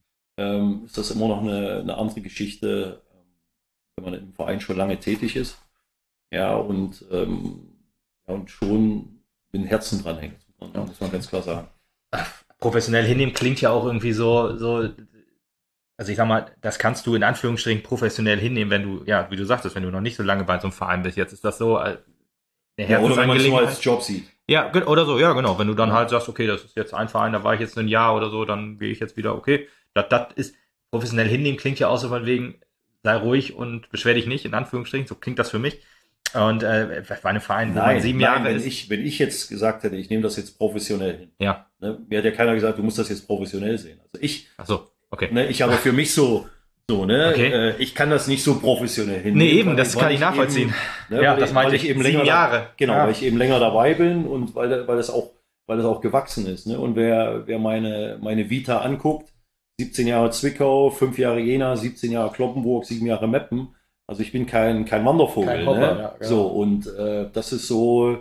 ähm, ist das immer noch eine, eine andere Geschichte, ähm, wenn man im Verein schon lange tätig ist. Ja, und, ähm, ja, und schon mit dem Herzen dran hängt, muss man, muss man ganz klar sagen. Professionell hinnehmen klingt ja auch irgendwie so, so, also ich sag mal, das kannst du in Anführungsstrichen professionell hinnehmen, wenn du, ja, wie du sagtest, wenn du noch nicht so lange bei so einem Verein bist. Jetzt ist das so äh, eine Ja, oder wenn man es nur Herzensangelegenheit. als Job sieht. Ja, ge- oder so, ja, genau. Wenn du dann Ja. halt sagst, okay, das ist jetzt ein Verein, da war ich jetzt ein Jahr oder so, dann gehe ich jetzt wieder, okay. Das, das ist professionell hinnehmen, klingt ja auch so von wegen, sei ruhig und beschwer dich nicht, in Anführungsstrichen, so klingt das für mich. Und äh, bei einem Verein, wo man sieben Jahre wenn ist. ich, wenn ich jetzt gesagt hätte, ich nehme das jetzt professionell hin, Ja, ne, mir hat ja keiner gesagt, du musst das jetzt professionell sehen. Also ich, ach so, okay. ne, ich habe für mich so, so, ne, Okay. äh, ich kann das nicht so professionell hinnehmen. Nee, eben, weil das weil kann ich nachvollziehen. Eben, ne, Ja, weil das ich- meinte weil ich, eben sieben länger Jahre. Da, genau, Ja. weil ich eben länger dabei bin und weil, weil das auch, weil das auch gewachsen ist, ne, und wer, wer meine, meine Vita anguckt, siebzehn Jahre Zwickau, fünf Jahre Jena, siebzehn Jahre Kloppenburg, sieben Jahre Meppen. Also ich bin kein, kein Wandervogel. Kein Hopper, ne? ja, genau. So, und äh, das ist so,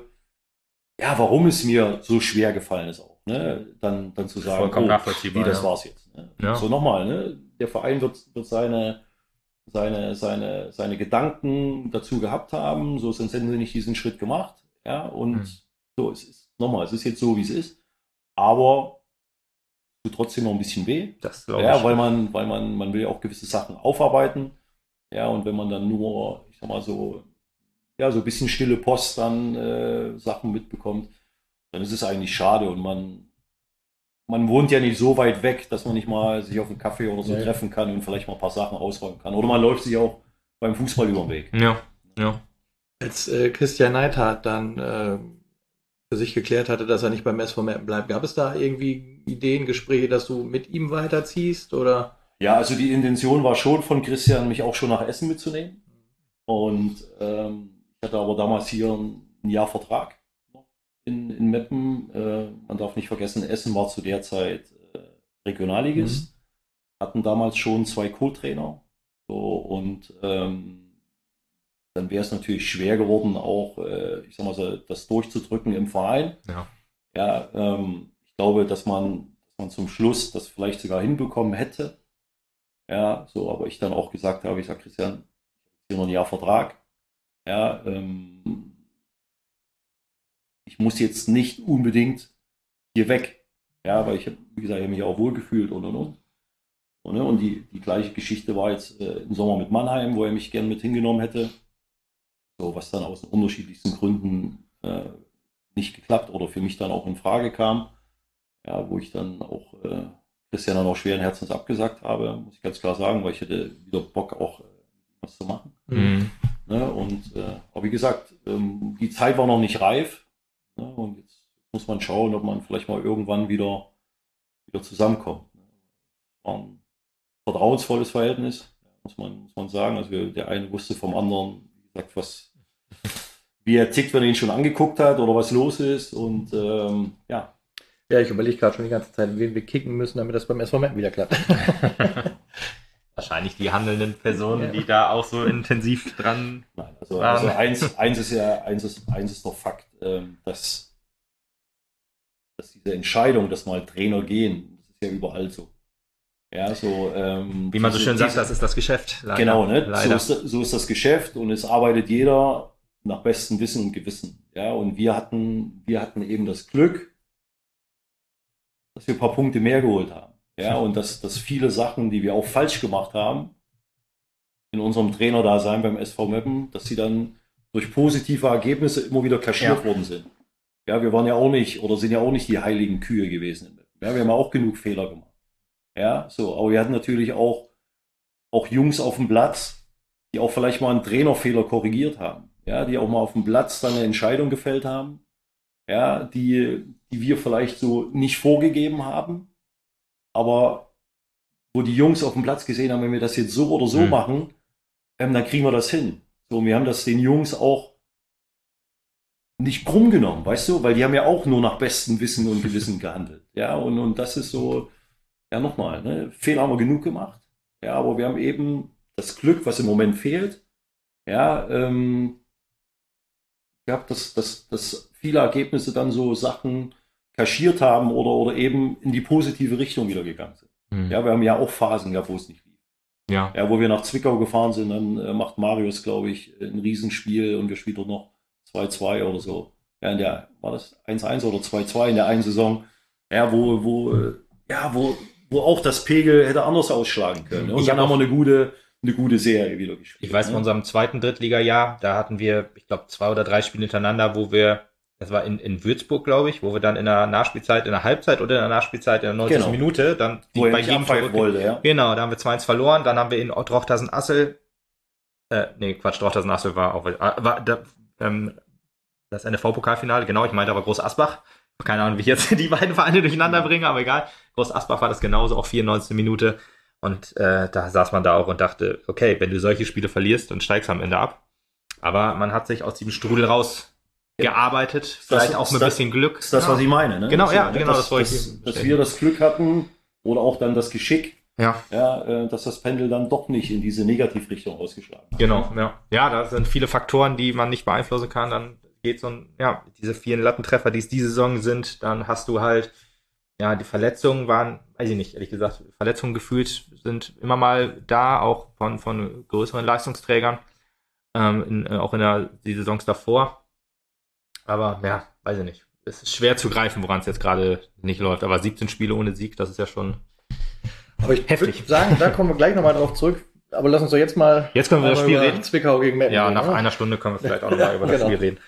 ja, warum es mir so schwer gefallen ist auch, ne? Dann, dann zu sagen, Vollkommen nachvollziehbar, wie, das ja. war's jetzt. Ne? Ja. So nochmal, ne? Der Verein wird, wird seine, seine, seine, seine Gedanken dazu gehabt haben, so sonst hätten sie nicht diesen Schritt gemacht. Ja, und Hm. so, es ist nochmal, es ist jetzt so, wie es ist, aber es tut trotzdem noch ein bisschen weh. Das glaube Ja, ich. weil man, weil man, man will ja auch gewisse Sachen aufarbeiten. Ja, und wenn man dann nur, ich sag mal so, ja, so ein bisschen stille Post dann äh, Sachen mitbekommt, dann ist es eigentlich schade und man, man wohnt ja nicht so weit weg, dass man nicht mal sich auf einen Kaffee oder so Nee. treffen kann und vielleicht mal ein paar Sachen ausräumen kann. Oder man läuft sich auch beim Fußball über den Weg. Ja, ja. Als äh, Christian Neidhardt dann äh, für sich geklärt hatte, dass er nicht beim S V Meppen bleibt, gab es da irgendwie Ideen, Gespräche, dass du mit ihm weiterziehst oder? Ja, also die Intention war schon von Christian, mich auch schon nach Essen mitzunehmen. Und ähm, ich hatte aber damals hier ein, ein Jahr Vertrag noch in, in Meppen. Äh, man darf nicht vergessen, Essen war zu der Zeit äh, Regionalligist. Hatten damals schon zwei Co-Trainer. So, und ähm, dann wäre es natürlich schwer geworden, auch, äh, ich sag mal so, das durchzudrücken im Verein. Ja. Ja, ähm, ich glaube, dass man, dass man zum Schluss das vielleicht sogar hinbekommen hätte. Ja, so, aber ich dann auch gesagt habe, ich sage, Christian, hier noch ein Jahr Vertrag. Ja, ähm, ich muss jetzt nicht unbedingt hier weg. Ja, weil ich habe, wie gesagt, ich habe mich auch wohlgefühlt und und und. Und, ne, und die, die gleiche Geschichte war jetzt äh, im Sommer mit Mannheim, wo er mich gern mit hingenommen hätte. So, was dann aus unterschiedlichsten Gründen äh, nicht geklappt oder für mich dann auch in Frage kam. Ja, wo ich dann auch äh, Christian dann auch schweren Herzens abgesagt habe, muss ich ganz klar sagen, weil ich hätte wieder Bock auch äh, was zu machen. Mhm. Ne, und äh, aber wie gesagt, ähm, die Zeit war noch nicht reif. Ne, und jetzt muss man schauen, ob man vielleicht mal irgendwann wieder, wieder zusammenkommt. War ein vertrauensvolles Verhältnis, muss man, muss man sagen. Also wir, der eine wusste vom anderen, wie gesagt, was, wie er tickt, wenn er ihn schon angeguckt hat oder was los ist. Und ähm, ja. Ja, ich überlege gerade schon die ganze Zeit, wen wir kicken müssen, damit das beim S V Meppen wieder klappt. Wahrscheinlich die handelnden Personen, ja. die da auch so intensiv dran Nein, also, also eins, eins ist ja, eins ist, eins ist doch Fakt, ähm, dass, dass diese Entscheidung, dass mal Trainer gehen, das ist ja überall so. Ja, so, ähm, wie man so schön diese, sagt, das ist das Geschäft. Leider. Genau, ne? Leider. So, ist, so ist das Geschäft und es arbeitet jeder nach bestem Wissen und Gewissen. Ja, und wir hatten, wir hatten eben das Glück, dass wir ein paar Punkte mehr geholt haben. Ja, und dass, dass viele Sachen, die wir auch falsch gemacht haben, in unserem Trainerdasein beim S V Meppen, dass sie dann durch positive Ergebnisse immer wieder kaschiert ja. worden sind. Ja, wir waren ja auch nicht, oder sind ja auch nicht die heiligen Kühe gewesen in Meppen. Ja, wir haben auch genug Fehler gemacht. Ja, so, aber wir hatten natürlich auch, auch Jungs auf dem Platz, die auch vielleicht mal einen Trainerfehler korrigiert haben. Ja, die auch mal auf dem Platz dann eine Entscheidung gefällt haben. Ja, die, die wir vielleicht so nicht vorgegeben haben. Aber wo die Jungs auf dem Platz gesehen haben, wenn wir das jetzt so oder so mhm. machen, ähm, dann kriegen wir das hin. So, und wir haben das den Jungs auch nicht krumm genommen, weißt du? Weil die haben ja auch nur nach bestem Wissen und Gewissen gehandelt. Ja, und, und das ist so, ja nochmal, ne? Fehler haben wir genug gemacht. Ja, aber wir haben eben das Glück, was im Moment fehlt, ja, ähm, gehabt, dass, dass, dass viele Ergebnisse dann so Sachen kaschiert haben oder, oder eben in die positive Richtung wieder gegangen sind. Mhm. Ja, wir haben ja auch Phasen gehabt, wo es nicht lief. Ja. Ja, wo wir nach Zwickau gefahren sind, dann äh, macht Marius, glaube ich, ein Riesenspiel und wir spielen dort noch zwei zwei oder so. Ja, in der, war das eins eins oder zwei zwei in der einen Saison. Ja, wo, wo, äh, ja, wo, wo auch das Pegel hätte anders ausschlagen können. Und ich dann hab haben wir eine gute, eine gute Serie wieder gespielt. Ich weiß, ne? Von unserem zweiten Drittliga-Jahr, da hatten wir, ich glaube, zwei oder drei Spiele hintereinander, wo wir, das war in, in Würzburg, glaube ich, wo wir dann in der Nachspielzeit, in der Halbzeit oder in der Nachspielzeit in der neunzigsten Genau. Minute, dann wo bei jedem Tor wollte, ja. Genau, da haben wir zwei eins verloren, dann haben wir in Drochtersen-Assel, äh, nee, Quatsch, Drochtersen-Assel war auch, war, da, ähm, das N F V-Pokalfinale, genau, ich meinte aber Groß Asbach. Keine Ahnung, wie ich jetzt die beiden Vereine durcheinander bringe, aber egal. Groß Asbach war das genauso, auch vierundneunzigste Minute. Und äh, da saß man da auch und dachte, okay, wenn du solche Spiele verlierst, dann steigst du am Ende ab. Aber man hat sich aus diesem Strudel rausgearbeitet, ja. vielleicht das, auch mit ein bisschen Glück. Ist das, ja. was ich meine, ne? Genau, ja, meine, genau, dass, das wollte dass, ich. Dass wir das Glück hatten oder auch dann das Geschick, ja. Ja, äh, dass das Pendel dann doch nicht in diese Negativrichtung ausgeschlagen hat. Genau, ja. Ja, da sind viele Faktoren, die man nicht beeinflussen kann, dann geht so ein, ja, diese vielen Lattentreffer, die es diese Saison sind, dann hast du halt, ja, die Verletzungen waren, weiß ich nicht, ehrlich gesagt, Verletzungen gefühlt sind immer mal da, auch von, von größeren Leistungsträgern, ähm, in, auch in der, die Saisons davor. Aber, ja, weiß ich nicht. Es ist schwer zu greifen, woran es jetzt gerade nicht läuft. Aber siebzehn Spiele ohne Sieg, das ist ja schon Aber ich heftig. würde sagen, da kommen wir gleich nochmal drauf zurück. Aber lass uns doch jetzt mal. Jetzt können wir das Spiel reden. Zwickau gegen Meppen. Ja, reden, nach oder? einer Stunde können wir vielleicht auch nochmal über das genau. Spiel reden.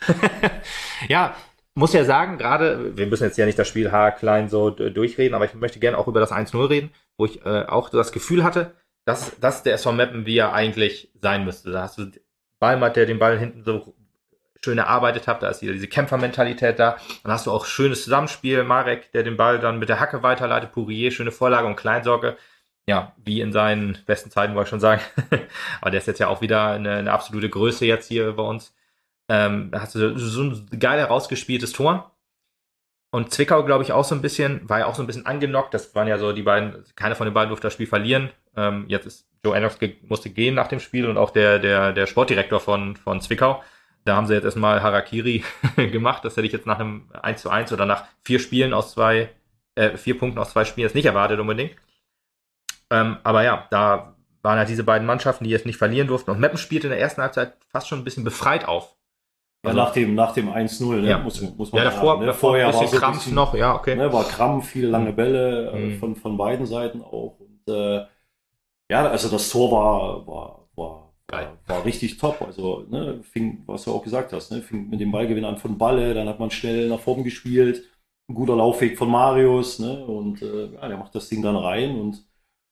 Ja, muss ja sagen, gerade, wir müssen jetzt ja nicht das Spiel haarklein so durchreden, aber ich möchte gerne auch über das eins null reden, wo ich äh, auch das Gefühl hatte, dass das der S V Meppen, wie er eigentlich sein müsste. Da hast du Ballmatt, der den Ball hinten so schön erarbeitet hat, da ist wieder diese Kämpfermentalität da. Dann hast du auch schönes Zusammenspiel, Marek, der den Ball dann mit der Hacke weiterleitet, Pourier, schöne Vorlage und Kleinsorge. Ja, wie in seinen besten Zeiten, wollte ich schon sagen. Aber der ist jetzt ja auch wieder eine, eine absolute Größe jetzt hier bei uns. Ähm, da hast du so ein geil herausgespieltes Tor. Und Zwickau, glaube ich, auch so ein bisschen, war ja auch so ein bisschen angenockt. Das waren ja so die beiden, keiner von den beiden durfte das Spiel verlieren. Ähm, jetzt ist Joe Ennox ge- musste gehen nach dem Spiel und auch der, der, der Sportdirektor von, von Zwickau. Da haben sie jetzt erstmal Harakiri gemacht. Das hätte ich jetzt nach einem eins zu eins oder nach vier Spielen aus zwei, äh, vier Punkten aus zwei Spielen jetzt nicht erwartet unbedingt. Ähm, aber ja, da waren halt diese beiden Mannschaften, die jetzt nicht verlieren durften. Und Meppen spielte in der ersten Halbzeit fast schon ein bisschen befreit auf. Also, ja, nach dem, nach dem eins null, ne? Ja. muss, muss man ja, davor, sagen. Ne? davor Vorher ein bisschen war so Krampf bisschen, noch, ja, okay. Ne, war Krampf, viele lange Bälle mhm. äh, von, von beiden Seiten auch. Und äh, ja, also das Tor war, war, war, war, war richtig top. Also, ne, fing, was du auch gesagt hast, ne, fing mit dem Ballgewinn an von Balle, dann hat man schnell nach vorn gespielt. Ein guter Laufweg von Marius, ne? Und äh, ja, der macht das Ding dann rein. Und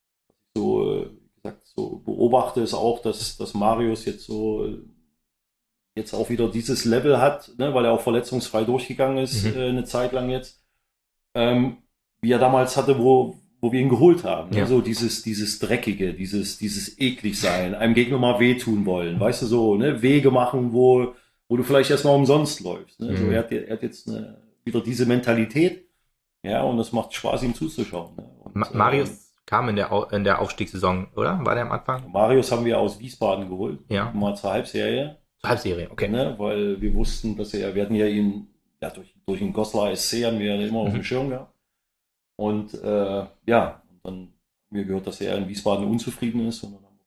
so, äh, wie gesagt, so beobachte es auch, dass, dass Marius jetzt so äh, jetzt auch wieder dieses Level hat, ne, weil er auch verletzungsfrei durchgegangen ist, mhm. äh, eine Zeit lang jetzt, ähm, wie er damals hatte, wo, wo wir ihn geholt haben. Ja. Ne, so dieses, dieses Dreckige, dieses, dieses Ekligsein, einem Gegner mal wehtun wollen, weißt du, so, ne, Wege machen, wo, wo du vielleicht erstmal umsonst läufst. Ne? Mhm. So, er hat, er hat jetzt eine, wieder diese Mentalität, ja, und es macht Spaß, ihm zuzuschauen. Ne? Und, Ma- Marius äh, kam in der, Au- in der Aufstiegssaison, oder? War der am Anfang? Marius haben wir aus Wiesbaden geholt, ja. mal zur Halbserie. Halbserie, okay. Ne, weil wir wussten, dass er, wir hatten ja ihn, ja, durch, durch den Goslar S C haben wir ja immer mhm. auf dem Schirm gehabt. Und äh, ja, dann haben wir gehört, dass er in Wiesbaden unzufrieden ist. Und dann haben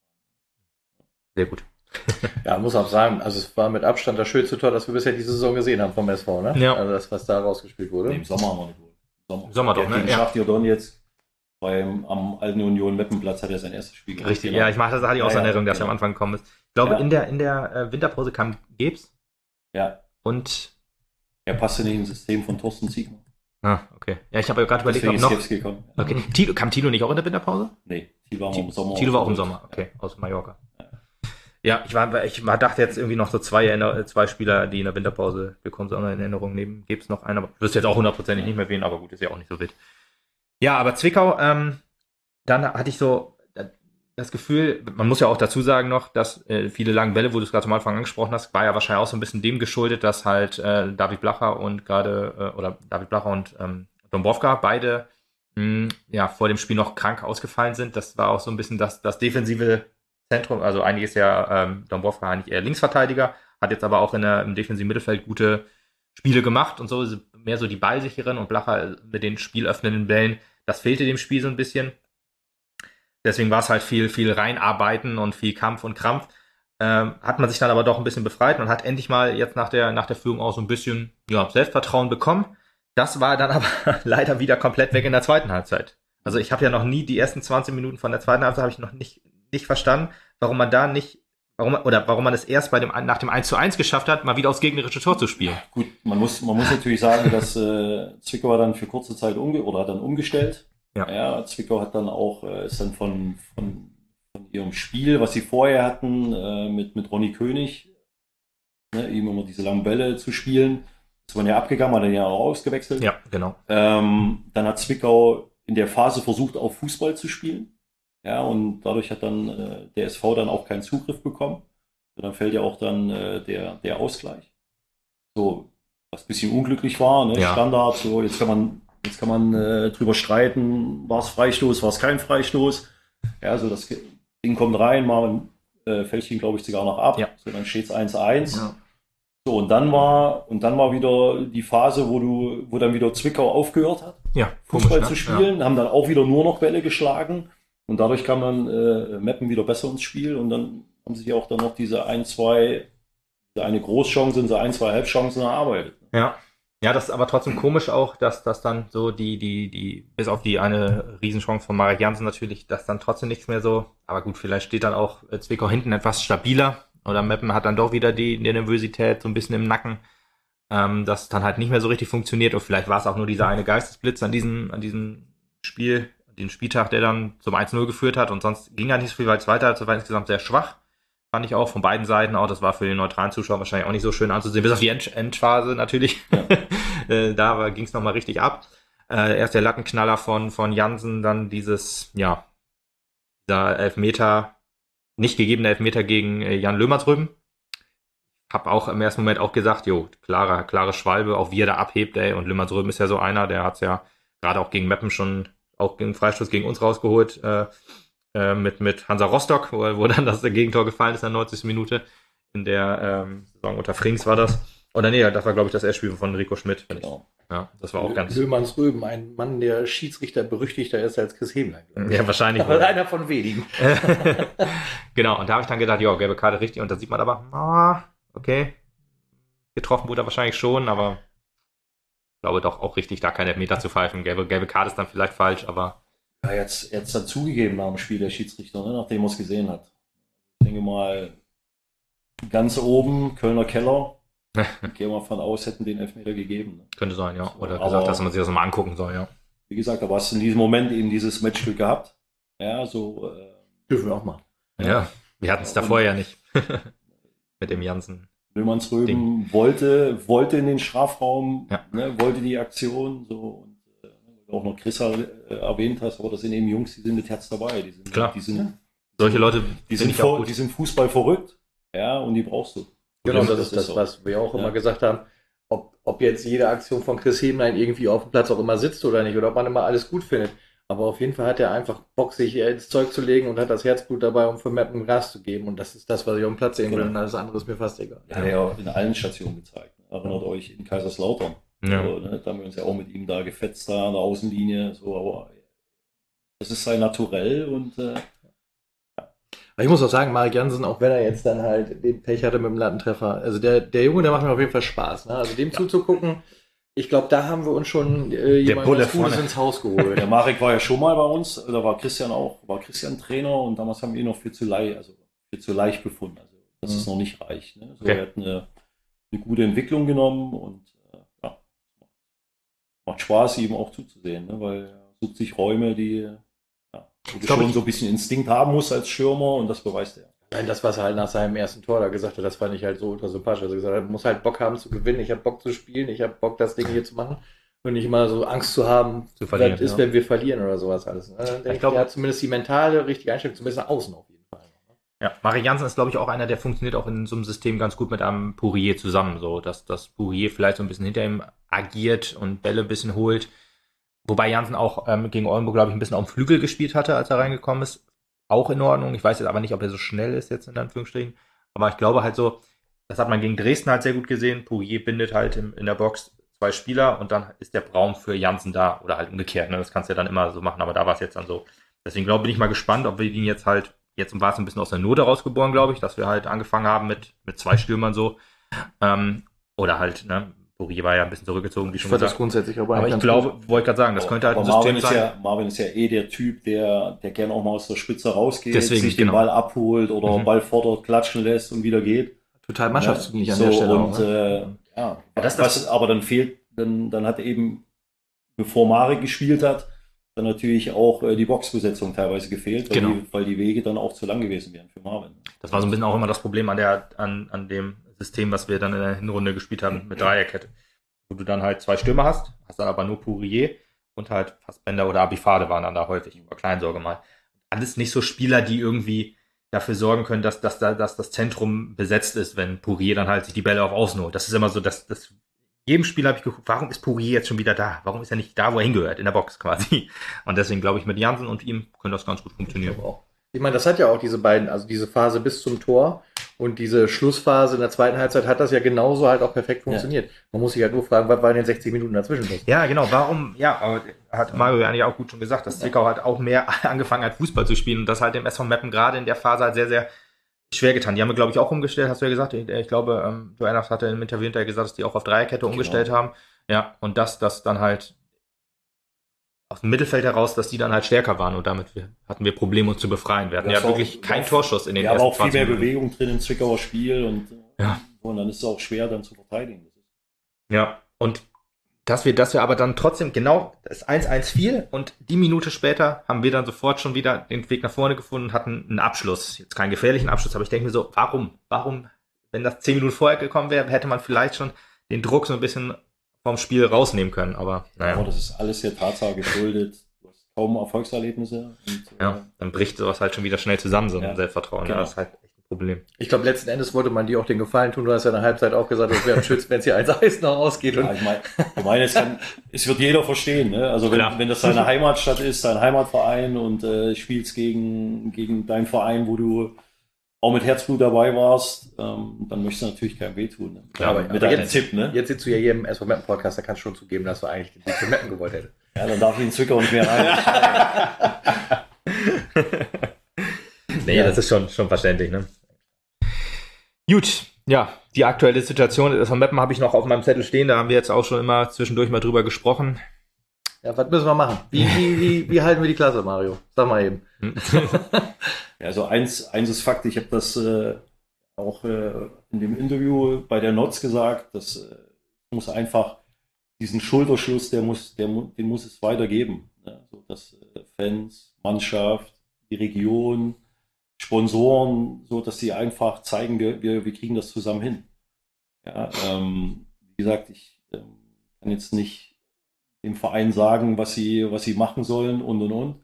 wir Sehr gut. Ja, muss auch sagen, also es war mit Abstand das schönste Tor, das wir bisher diese Saison gesehen haben vom S V, ne? Ja. Also das, was da rausgespielt wurde. Nee, im Sommer haben wir nicht geholt. Sommer, Sommer doch, ne? Gegen ja. Schachtjordon jetzt beim, am alten Union Meppenplatz hat er sein erstes Spiel gemacht. Richtig, ja, ich mache das, hatte ich auch ja, so eine Erinnerung, dass genau. er am Anfang gekommen ist. Ich glaube, ja. in der, in der äh, Winterpause kam Gebs. Ja. Und er passte nicht ins System von Thorsten Ziegner. Ah, okay. Ja, ich habe ja gerade überlegt, ob noch... Gekommen. Okay. Tilo, kam Tilo nicht auch in der Winterpause? Nee, Tilo war im Sommer. Tilo war auch im Sommer, okay, ja. Aus Mallorca. Ja. Ja, ich war, ich war, dachte jetzt irgendwie noch so zwei, zwei Spieler, die in der Winterpause gekommen sind, in Erinnerung nehmen. Gibt's noch einen, aber du wirst jetzt auch hundertprozentig nicht mehr wählen, aber gut, ist ja auch nicht so wild. Ja, aber Zwickau, ähm, dann hatte ich so das Gefühl, man muss ja auch dazu sagen noch, dass äh, viele lange Bälle, wo du es gerade am Anfang angesprochen hast, war ja wahrscheinlich auch so ein bisschen dem geschuldet, dass halt äh, David Blacher und gerade, äh, oder David Blacher und ähm, Dombrovka beide mh, ja vor dem Spiel noch krank ausgefallen sind. Das war auch so ein bisschen das, das defensive Zentrum, also eigentlich ist ja ähm, Dombrovka eigentlich eher Linksverteidiger, hat jetzt aber auch in der, im defensiven Mittelfeld gute Spiele gemacht und so, mehr so die ballsicheren und Blacher mit den spielöffnenden Bällen, das fehlte dem Spiel so ein bisschen. Deswegen war es halt viel, viel reinarbeiten und viel Kampf und Krampf. Ähm, hat man sich dann aber doch ein bisschen befreit und hat endlich mal jetzt nach der, nach der Führung auch so ein bisschen ja, Selbstvertrauen bekommen. Das war dann aber leider wieder komplett weg in der zweiten Halbzeit. Also ich habe ja noch nie die ersten zwanzig Minuten von der zweiten Halbzeit habe ich noch nicht, nicht verstanden, warum man da nicht, warum man, oder warum man es erst bei dem, nach dem eins zu eins geschafft hat, mal wieder aufs gegnerische Tor zu spielen. Gut, man muss, man muss natürlich sagen, dass äh, Zwickau dann für kurze Zeit umge- oder hat dann umgestellt. Ja. ja, Zwickau hat dann auch, äh, ist dann von, von, von ihrem Spiel, was sie vorher hatten, äh, mit, mit Ronny König, ne, eben immer diese langen Bälle zu spielen, ist man ja abgegangen, hat dann ja auch ausgewechselt. Ja, genau. Ähm, dann hat Zwickau in der Phase versucht, auf Fußball zu spielen. Ja, und dadurch hat dann äh, der S V dann auch keinen Zugriff bekommen. Und dann fällt ja auch dann äh, der, der Ausgleich. So, was ein bisschen unglücklich war, ne? Ja. Standard, so, jetzt kann man Jetzt kann man äh, drüber streiten, war es Freistoß, war es kein Freistoß. Ja, also das Ding kommt rein, mal äh, fällt ihn, glaube ich, sogar noch ab. Ja. So, dann steht es eins eins. Ja. So, und dann war und dann war wieder die Phase, wo du, wo dann wieder Zwickau aufgehört hat, ja, Fußball komisch, zu spielen, ja. Haben dann auch wieder nur noch Bälle geschlagen. Und dadurch kam dann äh, Meppen wieder besser ins Spiel. Und dann haben sich auch dann noch diese ein, zwei, diese eine Großchance und diese ein, zwei Halbchancen erarbeitet. Ja. Ja, das ist aber trotzdem komisch auch, dass das dann so die, die, die, bis auf die eine Riesenchance von Marek Jansen natürlich, dass dann trotzdem nichts mehr so, aber gut, vielleicht steht dann auch Zwickau hinten etwas stabiler oder Meppen hat dann doch wieder die, die Nervosität so ein bisschen im Nacken, ähm, dass dann halt nicht mehr so richtig funktioniert und vielleicht war es auch nur dieser eine Geistesblitz an diesem, an diesem Spiel, den Spieltag, der dann zum eins null geführt hat und sonst ging ja nicht so viel, weil es weiter, das war insgesamt sehr schwach. Fand ich auch von beiden Seiten auch. Das war für den neutralen Zuschauer wahrscheinlich auch nicht so schön anzusehen. Bis auf die End- Endphase natürlich. Ja. Da ging es nochmal richtig ab. Äh, erst der Lattenknaller von, von Jansen, dann dieses, ja, dieser Elfmeter, nicht gegebene Elfmeter gegen äh, Jan Lömer drüben. Hab auch im ersten Moment auch gesagt, jo, klare, klare Schwalbe, auch wie er da abhebt, ey. Und Lömer drüben ist ja so einer, der hat's ja gerade auch gegen Meppen schon, auch gegen Freistoß gegen uns rausgeholt, äh, mit, mit Hansa Rostock, wo, wo dann das Gegentor gefallen ist in der neunzigsten Minute. In der ähm, Saison unter Frings war das. Oder nee, das war, glaube ich, das Erstspiel von Rico Schmidt. Wenn genau. Ja, das war auch ganz... Löhmanns Röben, ein Mann, der Schiedsrichter berüchtigter ist als Chris Hemlein. Ja, wahrscheinlich. Aber einer von wenigen. Genau, und da habe ich dann gedacht, ja, gelbe Karte richtig. Und da sieht man aber, ah, okay, getroffen wurde er wahrscheinlich schon, aber ich glaube doch auch richtig, da keine Elfmeter zu pfeifen. Gelbe, gelbe Karte ist dann vielleicht falsch, aber... Ja, jetzt, jetzt dann zugegeben nach dem Spiel der Schiedsrichter, ne, nachdem er es gesehen hat. Ich denke mal, ganz oben, Kölner Keller, ich gehe mal von aus, hätten den Elfmeter gegeben. Ne? Könnte sein, ja. Oder aber, gesagt, dass man sich das mal angucken soll, ja. Wie gesagt, aber hast du in diesem Moment eben dieses Matchstück gehabt. Ja, so. Äh, Dürfen wir auch mal. Ja, ja. Wir hatten es ja, davor ja nicht. Mit dem Jansen. Löhmanns Röben wollte, wollte in den Strafraum, ja. ne, wollte die Aktion, so. Und äh, auch noch Chris äh, erwähnt hast, aber das sind eben Jungs, die sind mit Herz dabei. Die sind, Klar. Die sind, ja. Solche Leute, die sind, vor, die sind Fußball verrückt. Ja, und die brauchst du. Genau, das, das ist das, so. Was wir auch ja. immer gesagt haben. Ob, ob jetzt jede Aktion von Chris Hemlein irgendwie auf dem Platz auch immer sitzt oder nicht, oder ob man immer alles gut findet. Aber auf jeden Fall hat er einfach Bock, sich ins Zeug zu legen und hat das Herzblut dabei, um für Mappen Gas zu geben. Und das ist das, was ich auf dem Platz sehen will. Und alles andere ist mir fast egal. Ja, hat er ja in allen Stationen gezeigt. Erinnert euch in Kaiserslautern. Ja. So, ne, da haben wir uns ja auch mit ihm da gefetzt, da an der Außenlinie. So, aber das ist sein Naturell und äh, ich muss auch sagen, Marek Jansen, auch wenn er jetzt dann halt den Pech hatte mit dem Lattentreffer, also der, der Junge, der macht mir auf jeden Fall Spaß. Ne? Also dem ja. zuzugucken, ich glaube, da haben wir uns schon äh, jemanden was Gutes ins Haus geholt. Der Marek war ja schon mal bei uns, da war Christian auch, war Christian Trainer und damals haben wir ihn noch viel zu leicht, also viel zu leicht befunden. Also das mhm. ist noch nicht reich. Ne? So, okay. Er hat eine, eine gute Entwicklung genommen und äh, ja, macht Spaß, ihm auch zuzusehen, ne? Weil er sucht sich Räume, die wo du schon so ein bisschen Instinkt haben musst als Stürmer und das beweist er. Nein, das, was er halt nach seinem ersten Tor da gesagt hat, das fand ich halt so ultra sympathisch. Also gesagt, er muss halt Bock haben zu gewinnen, ich habe Bock zu spielen, ich habe Bock, das Ding hier zu machen und nicht immer so Angst zu haben, zu verlieren, was ist, ja. wenn wir verlieren oder sowas alles. Ich, ich glaube, er hat zumindest die mentale richtige Einstellung, zumindest nach außen auf jeden Fall. Ja, Marek Jansen ist, glaube ich, auch einer, der funktioniert auch in so einem System ganz gut mit einem Pourier zusammen, so dass das Pourier vielleicht so ein bisschen hinter ihm agiert und Bälle ein bisschen holt. Wobei Jansen auch ähm, gegen Oldenburg, glaube ich, ein bisschen auf dem Flügel gespielt hatte, als er reingekommen ist. Auch in Ordnung. Ich weiß jetzt aber nicht, ob er so schnell ist jetzt in Anführungsstrichen. Aber ich glaube halt so, das hat man gegen Dresden halt sehr gut gesehen. Pourier bindet halt im, in der Box zwei Spieler und dann ist der Raum für Jansen da. Oder halt umgekehrt. Ne? Das kannst du ja dann immer so machen, aber da war es jetzt dann so. Deswegen glaube bin ich mal gespannt, ob wir ihn jetzt halt, jetzt war es ein bisschen aus der Not rausgeboren, glaube ich, dass wir halt angefangen haben mit, mit zwei Stürmern so. Ähm, oder halt, ne, Pourier war ja ein bisschen zurückgezogen, wie ich schon gesagt. Das grundsätzlich aber, aber ich glaube, gut. wollte ich gerade sagen, das aber, könnte halt ein System Marvin sein. Ist ja, Marvin ist ja eh der Typ, der, der gerne auch mal aus der Spitze rausgeht, Deswegen, sich genau. den Ball abholt oder mhm. Ball fordert, klatschen lässt und wieder geht. Total mannschaftsdienlich ja, an so, der Stelle. Und, auch, ne? äh, ja, ja das, was, das, aber dann fehlt, dann, dann hat eben, bevor Marek gespielt hat, dann natürlich auch äh, die Boxbesetzung teilweise gefehlt, weil, genau. die, weil die Wege dann auch zu lang gewesen wären für Marvin. Das war so ein bisschen auch immer das Problem an der, an, an dem System, was wir dann in der Hinrunde gespielt haben mit Dreierkette. Wo du dann halt zwei Stürmer hast, hast dann aber nur Pourier und halt Fassbender oder Abifade waren dann da häufig, über Kleinsorge mal. Alles nicht so Spieler, die irgendwie dafür sorgen können, dass, dass, dass das Zentrum besetzt ist, wenn Pourier dann halt sich die Bälle auf Außen holt. Das ist immer so, dass, dass jedem Spieler habe ich geguckt, warum ist Pourier jetzt schon wieder da? Warum ist er nicht da, wo er hingehört, in der Box quasi? Und deswegen glaube ich, mit Jansen und ihm könnte das ganz gut funktionieren. Ich, ich meine, das hat ja auch diese beiden, also diese Phase bis zum Tor und diese Schlussphase in der zweiten Halbzeit hat das ja genauso halt auch perfekt funktioniert. Ja. Man muss sich halt nur fragen, was war in den sechzig Minuten dazwischen los? Ja, genau, warum, ja, aber hat Mario ja eigentlich auch gut schon gesagt, dass Zwickau hat auch mehr angefangen hat, Fußball zu spielen und das halt dem S V Meppen gerade in der Phase halt sehr, sehr schwer getan. Die haben wir, glaube ich, auch umgestellt, hast du ja gesagt. Ich, ich glaube, ähm, du erinnerst, hatte im Interview hinterher gesagt, dass die auch auf Dreierkette umgestellt genau. haben. Ja, und das, das dann halt aus dem Mittelfeld heraus, dass die dann halt stärker waren und damit wir, hatten wir Probleme, uns zu befreien. Wir hatten das ja wirklich keinen Torschuss in den ersten zwanzig Minuten. Wir haben auch viel mehr Bewegung drin im Zwickauer Spiel und, ja. und dann ist es auch schwer, dann zu verteidigen. Ja, und dass wir, dass wir aber dann trotzdem genau das eins eins fiel und die Minute später haben wir dann sofort schon wieder den Weg nach vorne gefunden und hatten einen Abschluss. Jetzt keinen gefährlichen Abschluss, aber ich denke mir so, warum? Warum, wenn das zehn Minuten vorher gekommen wäre, hätte man vielleicht schon den Druck so ein bisschen vom Spiel rausnehmen können, aber naja. Ja, das ist alles der Tatsache geschuldet. Du hast kaum Erfolgserlebnisse. Und, ja, dann bricht sowas halt schon wieder schnell zusammen, so ein ja, Selbstvertrauen. Genau. Ja, das ist halt echt ein Problem. Ich glaube, letzten Endes wollte man dir auch den Gefallen tun. Du hast ja in der Halbzeit auch gesagt, es wäre schön, wenn es hier eins eins noch ausgeht. Ja, ich meine, ich mein, es, kann, es wird jeder verstehen. Ne? Also wenn, wenn das seine Heimatstadt ist, dein Heimatverein und äh, spielst gegen, gegen deinen Verein, wo du auch mit Herzblut dabei warst, ähm, dann möchtest du natürlich keinem wehtun. Ne? Ja, aber, mit aber deinem jetzt, Tipp, ne? Jetzt sitzt du ja hier im S V Meppen Podcast, da kannst du schon zugeben, dass du eigentlich den Sieg für Meppen gewollt hättest. Ja, dann darf ich in Zwickau nicht mehr rein. Nee, ja. Das ist schon, schon verständlich, ne? Gut, ja, die aktuelle Situation von Meppen habe ich noch auf meinem Zettel stehen, da haben wir jetzt auch schon immer zwischendurch mal drüber gesprochen. Ja, was müssen wir machen? Wie, wie, wie, wie halten wir die Klasse, Mario? Sag mal eben. Ja, also eins, eins ist Fakt, ich habe das äh, auch äh, in dem Interview bei der Notz gesagt, dass äh, muss einfach diesen Schulterschluss, der muss, der, den muss es weitergeben. Ja, so dass äh, Fans, Mannschaft, die Region, Sponsoren, so dass sie einfach zeigen, wir, wir, wir kriegen das zusammen hin. Ja, ähm, wie gesagt, ich ähm, kann jetzt nicht dem Verein sagen, was sie, was sie machen sollen und und und.